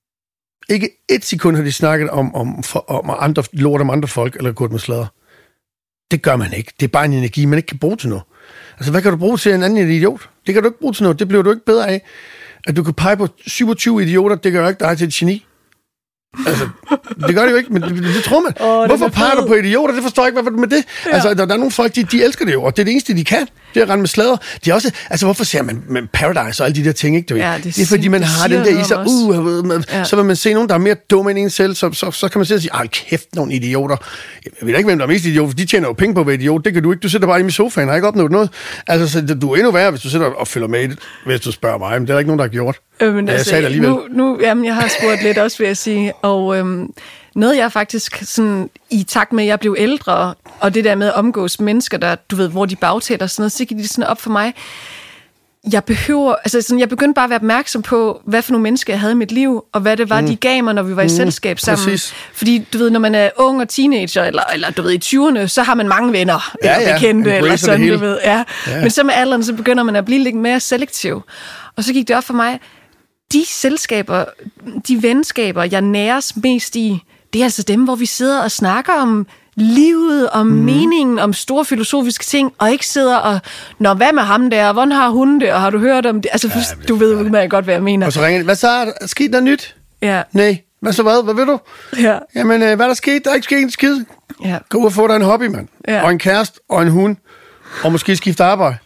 Ikke 1 sekund har de snakket om andre lort om andre folk, eller gået med sladder. Det gør man ikke. Det er bare en energi, man ikke kan bruge til noget. Altså, hvad kan du bruge til en anden idiot? Det kan du ikke bruge til noget. Det bliver du ikke bedre af. At du kan pege på 27 idioter, det gør jo ikke dig til et geni. Altså, det gør det jo ikke, men det tror man. Hvorfor peger du på idioter? Det forstår jeg ikke, hvad med det? Ja. Altså, der er nogle folk, de elsker det jo, og det er det eneste, de kan. Det er at rende med sladder. De er også, altså, hvorfor ser man Paradise og alle de der ting, ikke? Ja, det er fordi, man har den der i sig. Så vil man se nogen, der er mere dumme end en selv, så kan man sidde og sige, kæft, nogle idioter. Jeg ved ikke, hvem der er mest idioter, for de tjener jo penge på at være idiot. Det kan du ikke. Du sidder bare i sofaen og har ikke opnået noget. Altså, så du er endnu værre, hvis du sidder og følger med i det, hvis du spørger mig. Men det er der ikke nogen, der har gjort. Men altså, jeg sagde det jamen, jeg har spurgt lidt også, vil jeg sige. Og noget, jeg faktisk sådan, i takt med, at jeg blev ældre, og det der med at omgås mennesker, der, du ved, hvor de bagtaler og sådan noget, så gik de sådan op for mig. Jeg begyndte bare at være opmærksom på, hvad for nogle mennesker jeg havde i mit liv, og hvad det var, de gav mig, når vi var i selskab sammen. Præcis. Fordi, du ved, når man er ung og teenager, eller du ved, i 20'erne, så har man mange venner, eller bekendte, eller sådan, du ved. Ja. Men så med alderen, så begynder man at blive lidt mere selektiv. Og så gik det op for mig, de selskaber, de venskaber, jeg næres mest i, det er altså dem, hvor vi sidder og snakker om livet, om meningen, om store filosofiske ting, og ikke sidder og, hvad med ham der, hvordan har hun det, og har du hørt om det? Altså, du ved udmærket godt, hvad jeg mener. Og så ringer hvad så er der sket der nyt? Ja. Nej, hvad ved du? Ja. Jamen, hvad er der sket? Der er ikke sket en skid. Ja. Gå ud og få dig en hobby, mand. Ja. Og en kæreste, og en hund, og måske skifte arbejde.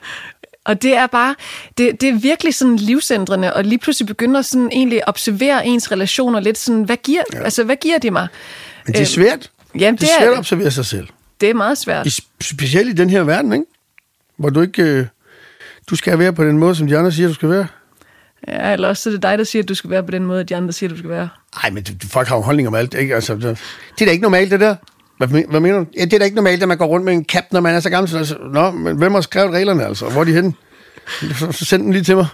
Og det er bare, det er virkelig sådan livsændrende, og lige pludselig begynder sådan egentlig at observere ens relationer lidt sådan, hvad giver de mig? Men det er svært. Jamen, det er svært at observere sig selv. Det er meget svært. Specielt i den her verden, ikke? Hvor du ikke, du skal være på den måde, som de andre siger, du skal være. Ja, eller også er det dig, der siger, at du skal være på den måde, at de andre siger, at du skal være. Nej, men folk har jo holdning om alt, ikke? Altså, det er da ikke normalt, det der. Hvad mener du? Ja, det er da ikke normalt, at man går rundt med en cap, når man er så gammel. Så, nå, men hvem har skrevet reglerne, altså? Hvor er de henne? Så send dem lige til mig.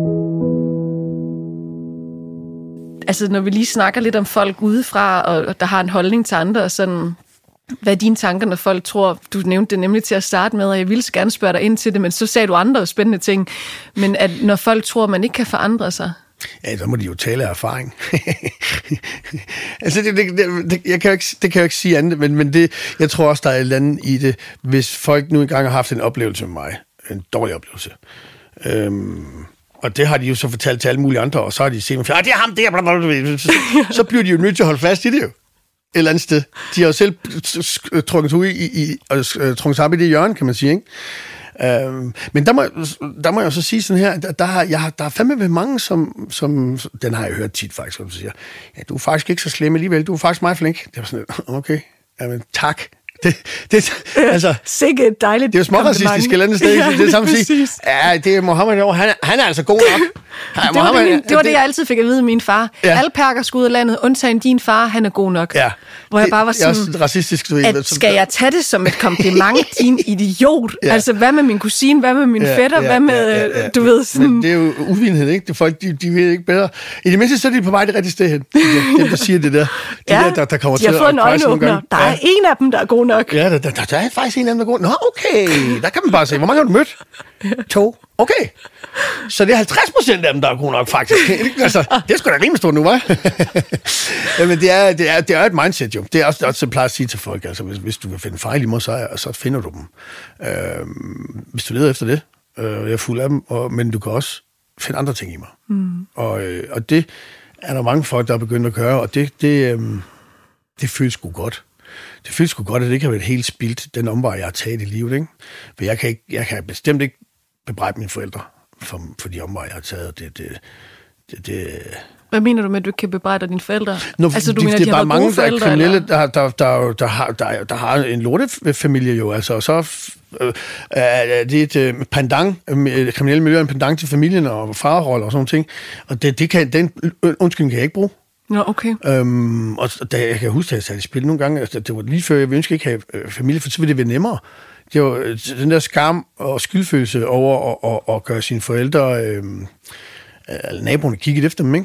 Altså, når vi lige snakker lidt om folk udefra, og der har en holdning til andre, og sådan, hvad er dine tanker, når folk tror, du nævnte det nemlig til at starte med, og jeg ville så gerne spørge dig ind til det, men så sagde du andre spændende ting, men at når folk tror, man ikke kan forandre sig? Ja, så må de jo tale af erfaring. Altså, det kan jeg jo ikke sige andet, men det, jeg tror også, der er et eller andet i det, hvis folk nu engang har haft en oplevelse med mig, en dårlig oplevelse, og det har de jo så fortalt til alle mulige andre, og så har de set mig, det er ham, det er blablabla. Så bliver de jo nødt til at holde fast i det jo. Et eller andet sted. De har jo selv trukket ud trukket sig op i det hjørne, kan man sige, ikke? Men der må jeg så sige sådan her, der er fandme ved mange, som den har jeg hørt tit faktisk, som siger, ja, du er faktisk ikke så slem alligevel, du er faktisk meget flink. Det var sådan, okay, jamen tak. Altså, sikke et dejligt. Det er jo småracistisk et eller andet sted. Det er samme sige. Ja, det er Mohammed. Han er altså god nok. Det var det, jeg altid fik at vide af min far. Ja. Alle perker skal ud af landet, undtagen din far, han er god nok. Ja. Hvor jeg bare var sådan, også racistisk, skal jeg tage det som et kompliment, din idiot? Ja. Altså, hvad med min kusine, hvad med min fætter, hvad med, du ved sådan... Men det er jo uvidenhed, ikke? Folk, de ved ikke bedre. I det mindste, så er de på vej det rigtige sted hen. Dem, der siger det der. Der kommer de har fået en øjenåbner. Der er en af dem, der er god nok. Ja, der er faktisk en af dem, der er god. Nå, okay. Der kan man bare se. Hvor mange har du mødt? 2. Okay. Så det er 50% af dem, der er god nok, faktisk. Altså, det er sgu da rimelig stort nu, hva'? Men det er et mindset, jo. Det er også, jeg plejer at sige til folk, altså, hvis du vil finde fejl i mig, så finder du dem. Hvis du leder efter det, jeg er fuld af dem, men du kan også finde andre ting i mig. Mm. Og det er der mange folk, der er begyndt at gøre, og det føles sgu godt. Det føles sgu godt, at det ikke har været helt spildt, den omvej, jeg har taget i livet, ikke? For jeg kan bestemt ikke bebrejde mine forældre for de omveje, jeg har taget. Hvad mener du med, at du ikke kan bebrejde dine forældre? Altså, du mener, de har været gode forældre? Der er kriminelle, der har en lortefamilie jo, altså, og så det er et pendant, kriminelle miljø er en pendant til familien og farroller og sådan ting, og den undskyldning kan jeg ikke bruge. Nå, okay. Og da jeg kan huske, at jeg satte i spil nogle gange, altså, det var lige før, jeg ønskede ikke have familie, for så ville det være nemmere. Det var den der skam og skyldfølelse over at gøre sine forældre, naboerne kiggede efter dem, ikke?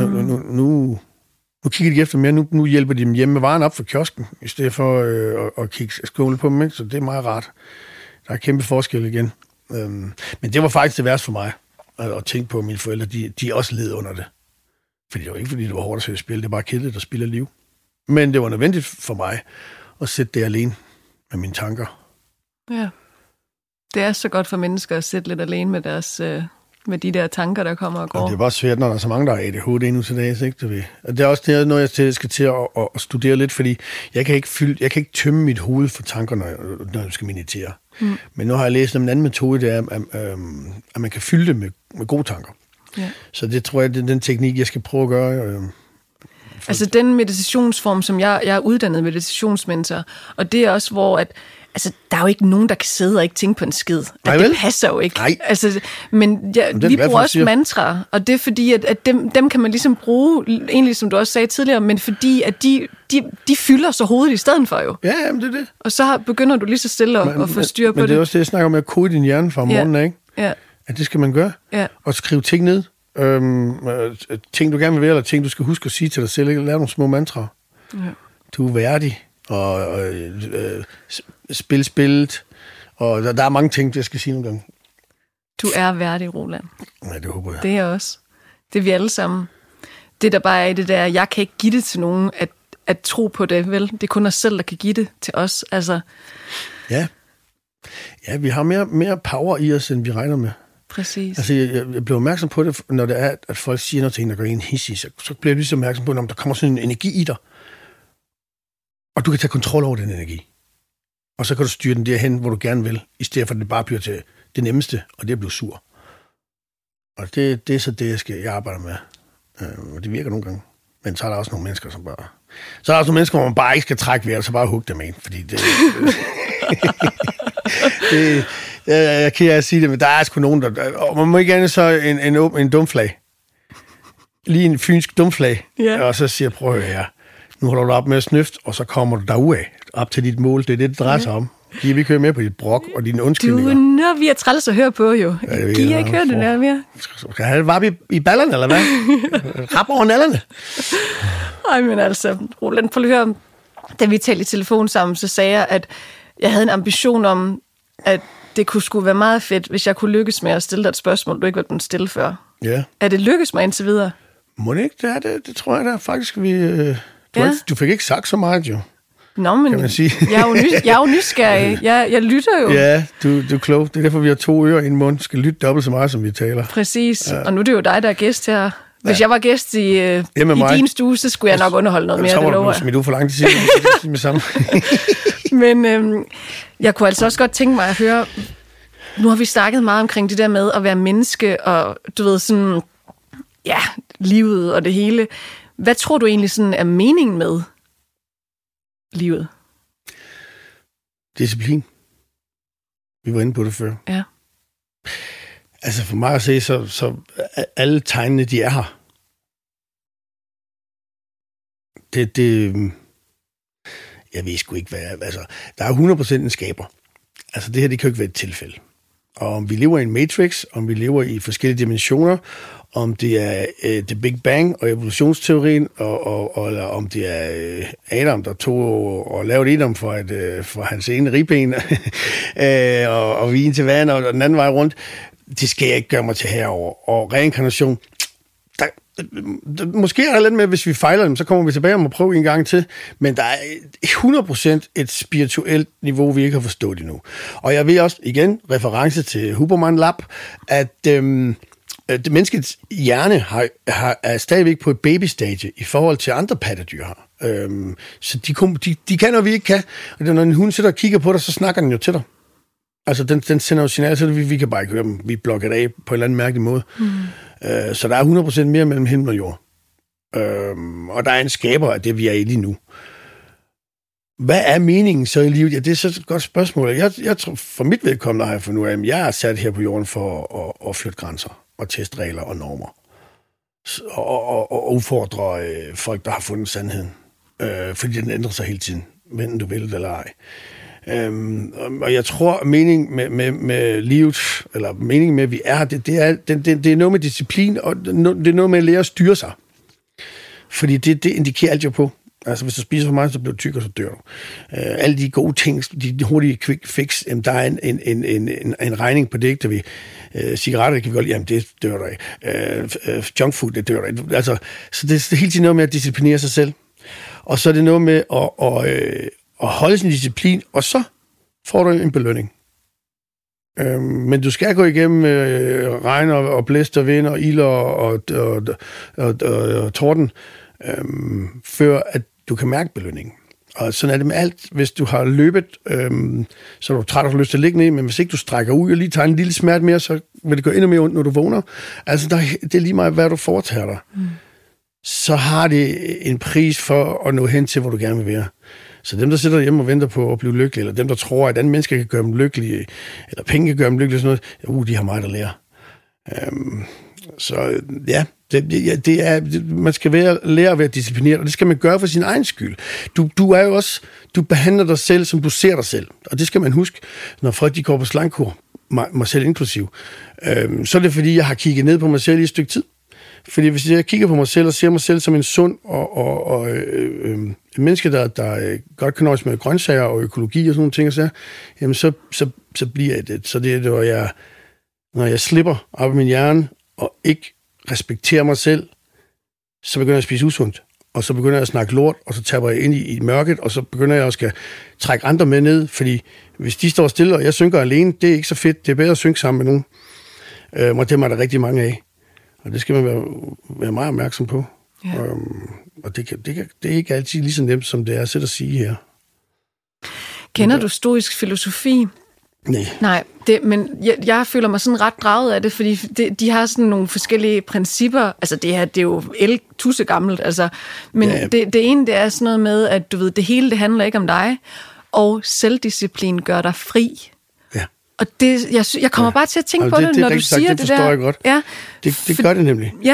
Nu kigger de efter mere, nu hjælper de dem hjemme med varen op for kiosken, i stedet for at kigge skåle på dem, ikke? Så det er meget rart. Der er kæmpe forskel igen. Men det var faktisk det værste for mig, at tænke på, at mine forældre, de også led under det. Fordi det var ikke, fordi det var hårdt at sætte spil, det er bare kedeligt at spille liv. Men det var nødvendigt for mig at sætte det alene med mine tanker. Ja, det er så godt for mennesker at sætte lidt alene med deres... med de der tanker, der kommer og går. Og det er bare svært, når der er så mange, der er ADHD endnu til dags, ikke? Det og det er også noget, jeg skal til at studere lidt, fordi jeg kan ikke tømme mit hoved for tanker, når jeg skal meditere. Mm. Men nu har jeg læst om en anden metode, det er, at man kan fylde det med gode tanker. Ja. Så det tror jeg, det er den teknik, jeg skal prøve at gøre. Altså den meditationsform, som jeg er uddannet meditationsmentor, og det er også, hvor at altså, der er jo ikke nogen, der kan sidde og ikke tænke på en skid. Det passer jo ikke. Nej. Altså, men vi bruger også mantra, og det er fordi, at dem kan man ligesom bruge, egentlig som du også sagde tidligere, men fordi, at de fylder så hovedet i stedet for jo. Ja, men det er det. Og så begynder du lige så stille at få styr på det. Men det er også det, jeg snakker om, at kode din hjerne fra morgenen, ikke? Ja. At det skal man gøre. Ja. Og skrive ting ned. Ting, du gerne vil være, eller ting, du skal huske at sige til dig selv. Lave nogle små mantraer. Ja. Du er værdig. Og spillet, og der er mange ting, jeg skal sige nogle gange. Du er værdig, Roland. Ja, det håber jeg. Det er også. Det er vi alle sammen. Det der bare er i det der, jeg kan ikke give det til nogen, at tro på det, vel? Det er kun os selv, der kan give det til os, altså. Ja, vi har mere power i os, end vi regner med. Præcis. Altså, jeg blev opmærksom på det, når det er, at folk siger noget til en, der gør en hissig, så bliver jeg lige så opmærksom på, at der kommer sådan en energi i dig. Og du kan tage kontrol over den energi. Og så kan du styre den derhen, hvor du gerne vil, i stedet for at det bare bliver til det nemmeste, og det er at blive sur. Og det er så det, jeg arbejder med. Og det virker nogle gange. Men så er der også nogle mennesker, som bare... Så er der også nogle mennesker, hvor man bare ikke skal trække vejret, så bare hugge dem ind. Fordi det... jeg kan ikke sige det, men der er sgu nogen, der... Og man må ikke gerne så en dumflag. Lige en fynsk dumflag. Yeah. Og så siger jeg, prøv at høre her. Nu holder du op med at snøfte, og så kommer du derudad, op til dit mål. Det er det drejer sig om. Giver vi ikke høre mere på dit brok og dine undskyldninger? Du, når vi er træls at høre på, jo. Giver ikke høre det der mere? Skal jeg have det varp i ballerne, eller hvad? Rap over nallerne. Ej, men altså, Roland, prøv lige at høre. Da vi talte i telefon sammen, så sagde jeg, at jeg havde en ambition om, at det skulle være meget fedt, hvis jeg kunne lykkes med at stille dig et spørgsmål, du ikke var blevet stillet før. Ja. Er det lykkes mig indtil videre? Må det ikke? Det er det. Det tror jeg da faktisk, du fik ikke sagt så meget, jo. Nå, men kan man sige. jeg er jo nysgerrig. Jeg lytter jo. Ja, du er klog. Det er derfor, vi har 2 ører i en mund. Skal lytte dobbelt så meget, som vi taler. Præcis. Ja. Og nu er det jo dig, der er gæst her. Hvis jeg var gæst i din stue, så skulle jeg nok underholde noget mere, det lover jeg. Men du for lang tid siden med sammen. Men jeg kunne altså også godt tænke mig at høre, nu har vi snakket meget omkring det der med at være menneske, og du ved sådan, ja, livet og det hele. Hvad tror du egentlig sådan er meningen med livet? Disciplin. Vi var inde på det før. Ja. Altså for mig at se, så alle tegnene, de er her. Jeg ved sgu ikke, hvad... Altså, der er 100% en skaber. Altså det her, det kan jo ikke være et tilfælde. Og om vi lever i en matrix, om vi lever i forskellige dimensioner, om det er The Big Bang og evolutionsteorien, eller om det er Adam, der tog og lavede Adam for hans ene ribben, og vin til vand, og den anden vej rundt, det skal jeg ikke gøre mig til herover. Og reinkarnation, måske er der lidt med, hvis vi fejler dem, så kommer vi tilbage og prøve en gang til, men der er 100% et spirituelt niveau, vi ikke har forstået endnu. Og jeg ved også, igen, reference til Huberman Lab, at det menneskets hjerne er stadigvæk på et babystage i forhold til andre pattedyr her. Så de kan, når vi ikke kan. Og når en hund sidder og kigger på dig, så snakker den jo til dig. Altså, den sender jo signaler, så vi kan bare ikke høre dem. Vi blokker det af på en eller anden mærkelig måde. Så der er 100% mere mellem himmel og jord. Og der er en skaber af det, vi er i lige nu. Hvad er meningen så i livet? Ja, det er så et godt spørgsmål. Jeg tror, for mit vedkommende har jeg fundet ud af, at jeg er sat her på jorden for at flytte grænser og teste regler og normer. Og udfordre folk, der har fundet sandheden. Fordi den ændrer sig hele tiden, enten du vil det eller ej. Og jeg tror, at meningen med livet, eller meningen med, at vi er her, det er noget med disciplin, og det er noget med at lære at styre sig. Fordi det indikerer alt jo på. Altså, hvis du spiser for meget, så bliver du tyk, og så dør du. Alle de gode ting, de hurtige quick fix, der er en regning på det, ikke? Der vi cigaretter kan vi godt lide, jamen det dør du af. Junk food, det dør du af. Altså, så det er hele tiden noget med at disciplinere sig selv. Og så er det noget med at holde sin disciplin, og så får du en belønning. Men du skal gå igennem regn og blæst og vind og ild og torden, før at du kan mærke belønningen. Og sådan er det med alt. Hvis du har løbet, så er du træt og har lyst til at ligge ned, men hvis ikke du strækker ud og lige tager en lille smerte mere, så vil det gå endnu mere ondt, når du vågner. Altså, det er lige meget, hvad du foretager dig. Så har det en pris for at nå hen til, hvor du gerne vil være. Så dem, der sidder hjemme og venter på at blive lykkelige, eller dem, der tror, at andre mennesker kan gøre dem lykkelige, eller penge kan gøre dem lykkelige, sådan noget, de har meget at lære. Så ja, det er, man skal lære at være disciplineret, og det skal man gøre for sin egen skyld. Du er jo også, du behandler dig selv, som du ser dig selv, og det skal man huske, når folk de går på slankkur, mig selv inklusiv. Så er det fordi, jeg har kigget ned på mig selv i et stykke tid. Fordi hvis jeg kigger på mig selv og ser mig selv som en sund og en menneske, der godt kan nøjes med grøntsager og økologi og sådan nogle ting, så, jamen så bliver jeg det. Så det er, når jeg slipper op i min hjerne og ikke respekterer mig selv, så begynder jeg at spise usundt. Og så begynder jeg at snakke lort, og så taber jeg ind i mørket, og så begynder jeg også at trække andre med ned, fordi hvis de står stille, og jeg synker alene, det er ikke så fedt. Det er bedre at synke sammen med nogen. Og dem er der rigtig mange af. Og det skal man være meget opmærksom på. Ja. Og det er ikke altid lige så nemt, som det er at sætte at sige her. Kender du stoisk filosofi? Nej, men jeg føler mig sådan ret draget af det, fordi de har sådan nogle forskellige principper. Altså det her, det er jo tusse gammelt, altså. Men ja. Det ene, det er sådan noget med, at du ved, det hele, det handler ikke om dig, og selvdisciplin gør dig fri. Ja. Og det, jeg kommer bare til at tænke på det, når du siger det der. Det forstår jeg godt. Ja, det gør det nemlig. Ja,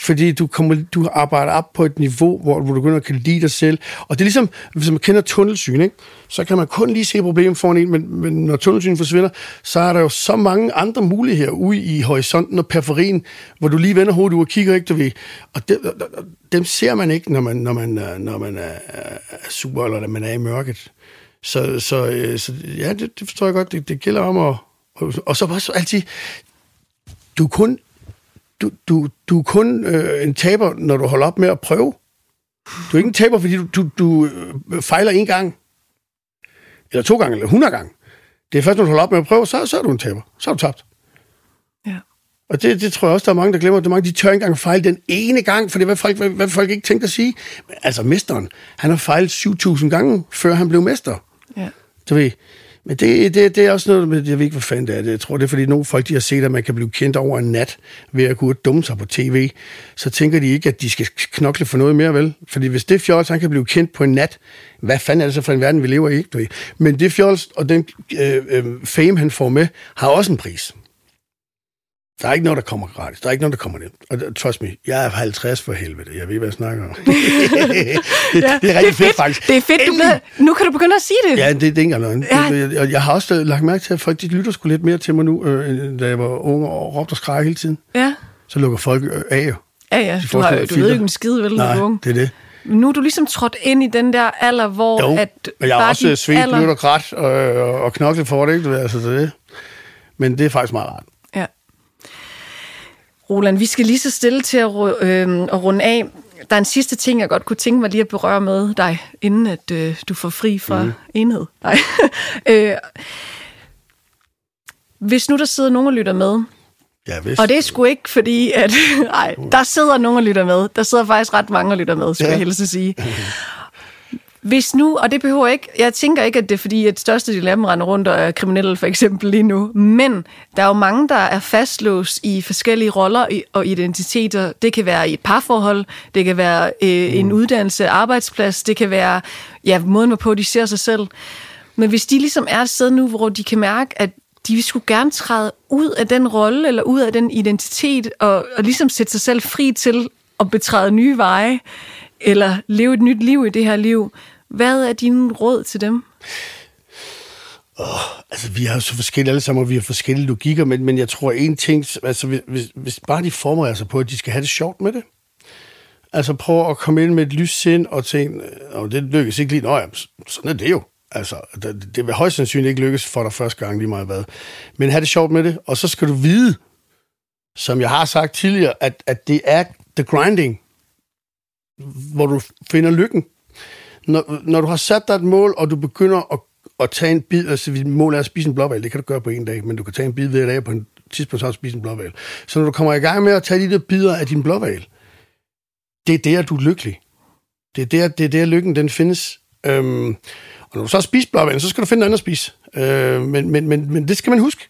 fordi du arbejder op på et niveau, hvor du begynder at kan lide dig selv. Og det er ligesom, hvis man kender tunnelsyn, ikke? Så kan man kun lige se problemet foran en, men når tunnelsynet forsvinder, så er der jo så mange andre muligheder ude i horisonten og periferien, hvor du lige vender hovedet ud og kigger, ikke, du ved. Og dem ser man ikke, når man er super, eller når man er i mørket. Så ja, det forstår jeg godt. Det gælder om at... Og så også altid... Du er kun en taber, når du holder op med at prøve. Du er ikke en taber, fordi du fejler 1 gang, eller 2 gange, eller 100 gange. Det er først, når du holder op med at prøve, så er du en taber. Så er du tabt. Ja. Og det tror jeg også, der er mange, der glemmer. Der er mange, de tør ikke engang fejle den ene gang, for det er, hvad folk ikke tænker at sige. Men, altså, mesteren, han har fejlet 7.000 gange, før han blev mester. Ja. Du ved... Men det er også noget, jeg ved ikke, hvad fanden det er. Jeg tror, det er, fordi nogle folk, de har set, at man kan blive kendt over en nat ved at kunne dumme sig på tv. Så tænker de ikke, at de skal knokle for noget mere, vel? Fordi hvis det fjols, han kan blive kendt på en nat, hvad fanden er det så for en verden, vi lever i, ikke? Du ved? Men det fjols og den fame, han får med, har også en pris. Der er ikke noget, der kommer gratis. Der er ikke noget, der kommer nemt. Og trust me, jeg er 50 for helvede. Jeg ved, hvad jeg snakker om. det er rigtig fedt, faktisk. Det er fedt. Nu kan du begynde at sige det. Ja, det er ikke engang løgn. Ja. Jeg har også lagt mærke til, at folk de lytter sgu lidt mere til mig nu, da jeg var ung og råbte og skreg hele tiden. Ja. Så lukker folk af jo. Ja. Du ved jo ikke en skid, vel? Nej, det er det. Nu er du ligesom trådt ind i den der alder, hvor... Jo, at jeg har også svedt, blødt og grædt og knoklet for det, ikke? Altså, det. Men det er faktisk meget rart. Ja. Roland, vi skal lige så stille til at runde af. Der er en sidste ting, jeg godt kunne tænke mig lige at berøre med dig, inden at du får fri fra enhed. Nej. Hvis nu der sidder nogen og lytter med, ja, og det er sgu ikke fordi, at... Nej, der sidder nogen og lytter med. Der sidder faktisk ret mange og lytter med, skal jeg helst sige. Hvis nu, og det behøver ikke, jeg tænker ikke, at det er fordi, at største del af dem render rundt og er kriminelle for eksempel lige nu, men der er jo mange, der er fastlåst i forskellige roller og identiteter. Det kan være i et parforhold, det kan være en uddannelse, arbejdsplads, det kan være måden hvorpå de ser sig selv. Men hvis de ligesom er et sted nu, hvor de kan mærke, at de skulle gerne træde ud af den rolle, eller ud af den identitet, og ligesom sætte sig selv fri til at betræde nye veje, eller leve et nyt liv i det her liv. Hvad er dine råd til dem? Altså, vi har jo så forskellige alle sammen, og vi har forskellige logikker, men jeg tror en ting, altså hvis bare de forbereder sig på, at de skal have det sjovt med det. Altså prøv at komme ind med et lyst sind og tænke, det lykkes ikke lige, sådan er det jo. Altså, det vil højst sandsynligt ikke lykkes for dig første gang lige meget hvad. Men have det sjovt med det, og så skal du vide, som jeg har sagt tidligere, at det er the grinding, hvor du finder lykken. Når du har sat dig et mål, og du begynder at tage en bid, altså målet er at spise en blåhval, det kan du gøre på en dag, men du kan tage en bid hver dag, på en tidspunkt så spise en blåhval. Så når du kommer i gang med at tage de der bidder af din blåhval, det er der, du er lykkelig. Det er der lykken, den findes. Og når du så spiser blåhvalen, så skal du finde noget andet at spise. Men det skal man huske.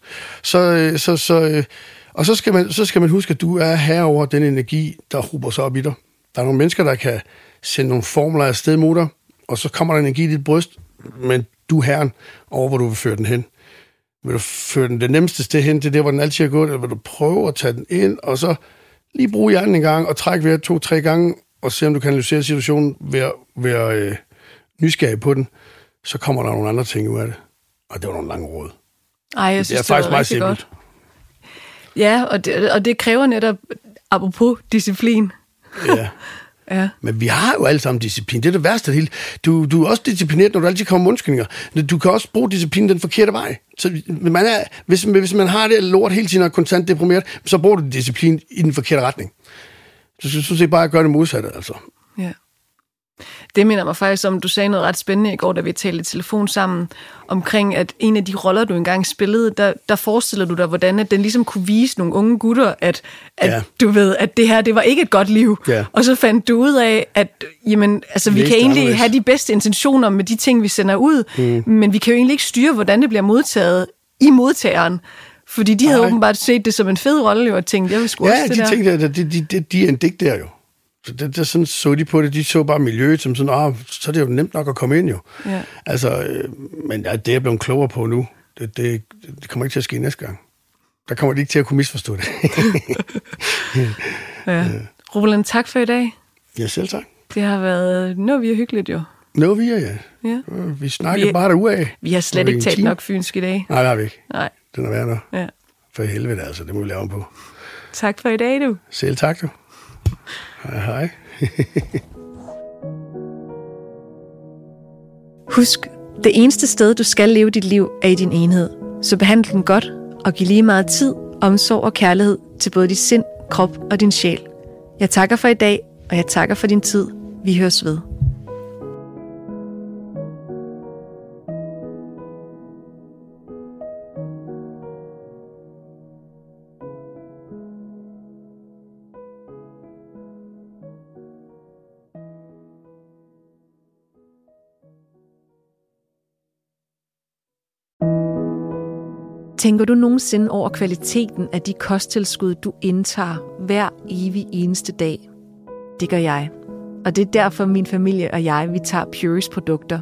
Og så skal man huske, at du er her over den energi, der hober sig op i dig. Der er nogle mennesker, der kan sende nogle formler afsted mod dig, og så kommer der energi i dit bryst, men du er herren over, hvor du vil føre den hen. Vil du føre den det nemmeste sted hen til det, hvor den altid er gået, eller vil du prøve at tage den ind, og så lige bruge hjernen en gang, og trække ved 2-3 gange, og se om du kan analysere situationen ved at nysgerrig på den, så kommer der nogle andre ting ud af det. Og det var nogle lange råd. Ej, jeg synes, det er faktisk meget simpelt. Godt. Ja, og det kræver netop, apropos disciplin. Ja. Ja. Men vi har jo alle sammen disciplin. Det er det værste af det hele. Du er også disciplineret, når du altid kommer med undskyldninger. Du kan også bruge disciplinen den forkerte vej. Så hvis man har det lort hele tiden og er konstant deprimeret, så bruger du disciplin i den forkerte retning. Så synes jeg bare at gøre det modsatte, altså. Ja. Det minder mig faktisk om, du sagde noget ret spændende i går, da vi talte i telefon sammen, omkring, at en af de roller, du engang spillede, der forestiller du dig, hvordan at den ligesom kunne vise nogle unge gutter, at du ved, at det her, det var ikke et godt liv. Ja. Og så fandt du ud af, at jamen, altså, vi kan egentlig have de bedste intentioner med de ting, vi sender ud, men vi kan jo egentlig ikke styre, hvordan det bliver modtaget i modtageren. Fordi de havde åbenbart set det som en fed rolle, og tænkt, jeg vil sgu også det der. Ja, de tænkte, de er en dig der jo. Det sådan så de på det, de så bare miljøet som sådan, så er det jo nemt nok at komme ind jo. Ja. Altså, men det er jeg blevet klogere på nu. Det kommer ikke til at ske næste gang. Der kommer de ikke til at kunne misforstå det. Ja. Roland, tak for i dag. Ja, selv tak. Det har været noget hyggeligt jo. Noget ja. Vi snakker bare derudad. Vi har slet ikke talt nok fynsk i dag. Nej, det har vi ikke. Nej. Den er værd nok. Ja. For helvede altså, det må vi lave om på. Tak for i dag, du. Selv tak, du. Hej. Husk, det eneste sted, du skal leve dit liv, er i din enhed. Så behandle den godt og giv lige meget tid, omsorg og kærlighed til både dit sind, krop og din sjæl. Jeg takker for i dag, og jeg takker for din tid. Vi høres ved. Tænker du nogensinde over kvaliteten af de kosttilskud, du indtager hver evig eneste dag? Det gør jeg. Og det er derfor min familie og jeg, vi tager Pureys produkter.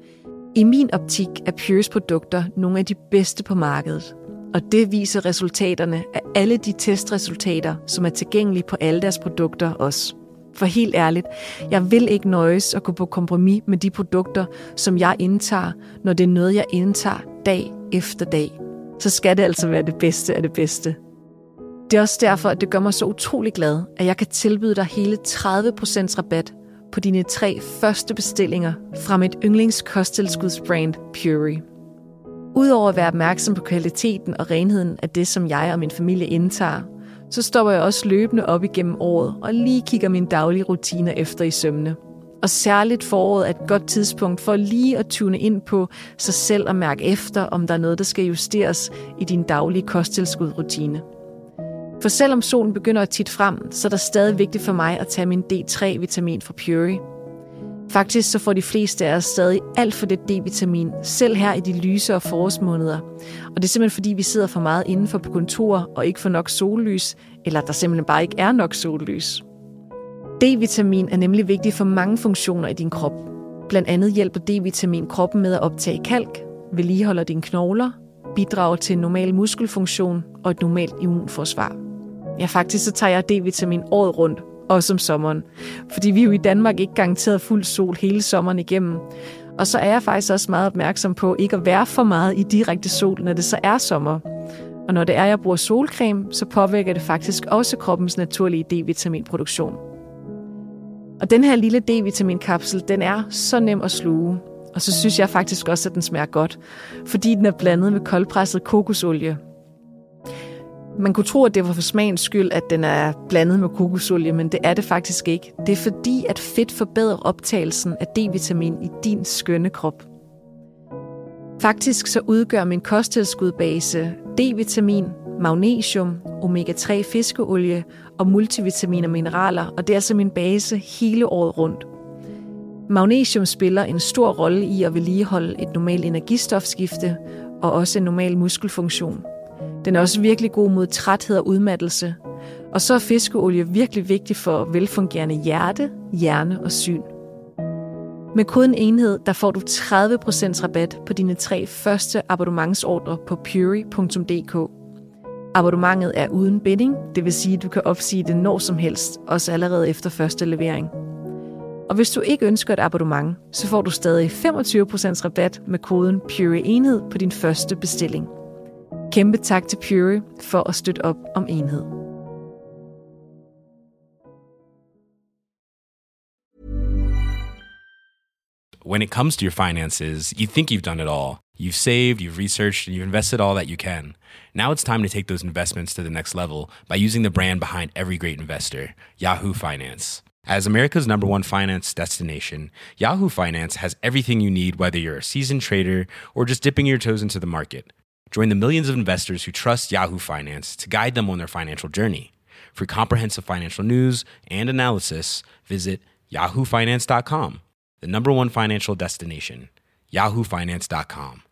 I min optik er Pureys produkter nogle af de bedste på markedet. Og det viser resultaterne af alle de testresultater, som er tilgængelige på alle deres produkter også. For helt ærligt, jeg vil ikke nøjes og gå på kompromis med de produkter, som jeg indtager, når det er noget, jeg indtager dag efter dag. Så skal det altså være det bedste af det bedste. Det er også derfor, at det gør mig så utrolig glad, at jeg kan tilbyde dig hele 30% rabat på dine 3 første bestillinger fra mit yndlingskosttilskudsbrand Purey. Udover at være opmærksom på kvaliteten og renheden af det, som jeg og min familie indtager, så stopper jeg også løbende op igennem året og lige kigger mine daglige rutiner efter i sømne. Og særligt foråret er et godt tidspunkt for lige at tune ind på sig selv og mærke efter, om der er noget, der skal justeres i din daglige kosttilskudsrutine. For selvom solen begynder at titte frem, så er det stadig vigtigt for mig at tage min D3-vitamin fra Purey. Faktisk så får de fleste af os stadig alt for lidt D-vitamin, selv her i de lyse og forårsmåneder. Og det er simpelthen fordi, vi sidder for meget indenfor på kontorer og ikke får nok sollys, eller der simpelthen bare ikke er nok sollys. D-vitamin er nemlig vigtig for mange funktioner i din krop. Blandt andet hjælper D-vitamin kroppen med at optage kalk, vedligeholder dine knogler, bidrager til en normal muskelfunktion og et normalt immunforsvar. Ja, faktisk så tager jeg D-vitamin året rundt, også om sommeren. Fordi vi er jo i Danmark ikke garanteret fuld sol hele sommeren igennem. Og så er jeg faktisk også meget opmærksom på ikke at være for meget i direkte sol, når det så er sommer. Og når det er, jeg bruger solcreme, så påvirker det faktisk også kroppens naturlige D-vitaminproduktion. Og den her lille D-vitaminkapsel, den er så nem at sluge. Og så synes jeg faktisk også, at den smager godt, fordi den er blandet med koldpresset kokosolie. Man kunne tro, at det var for smagens skyld, at den er blandet med kokosolie, men det er det faktisk ikke. Det er fordi, at fedt forbedrer optagelsen af D-vitamin i din skønne krop. Faktisk så udgør min kosttilskudbase D-vitamin, magnesium, omega-3 fiskeolie og multivitamin og mineraler, og det er altså min base hele året rundt. Magnesium spiller en stor rolle i at vedligeholde et normalt energistofskifte og også en normal muskelfunktion. Den er også virkelig god mod træthed og udmattelse. Og så er fiskeolie virkelig vigtig for velfungerende hjerte, hjerne og syn. Med koden enhed, der får du 30% rabat på dine 3 første abonnementsordre på purey.dk. Abonnementet er uden binding, det vil sige, at du kan opsige det når som helst, også allerede efter første levering. Og hvis du ikke ønsker et abonnement, så får du stadig 25% rabat med koden PUREY-enhed på din første bestilling. Kæmpe tak til Purey for at støtte op om enhed. When it comes to your finances, you think you've done it all. You've saved, you've researched, and you've invested all that you can. Now it's time to take those investments to the next level by using the brand behind every great investor, Yahoo Finance. As America's #1 finance destination, Yahoo Finance has everything you need, whether you're a seasoned trader or just dipping your toes into the market. Join the millions of investors who trust Yahoo Finance to guide them on their financial journey. For comprehensive financial news and analysis, visit yahoofinance.com, the #1 financial destination, yahoofinance.com.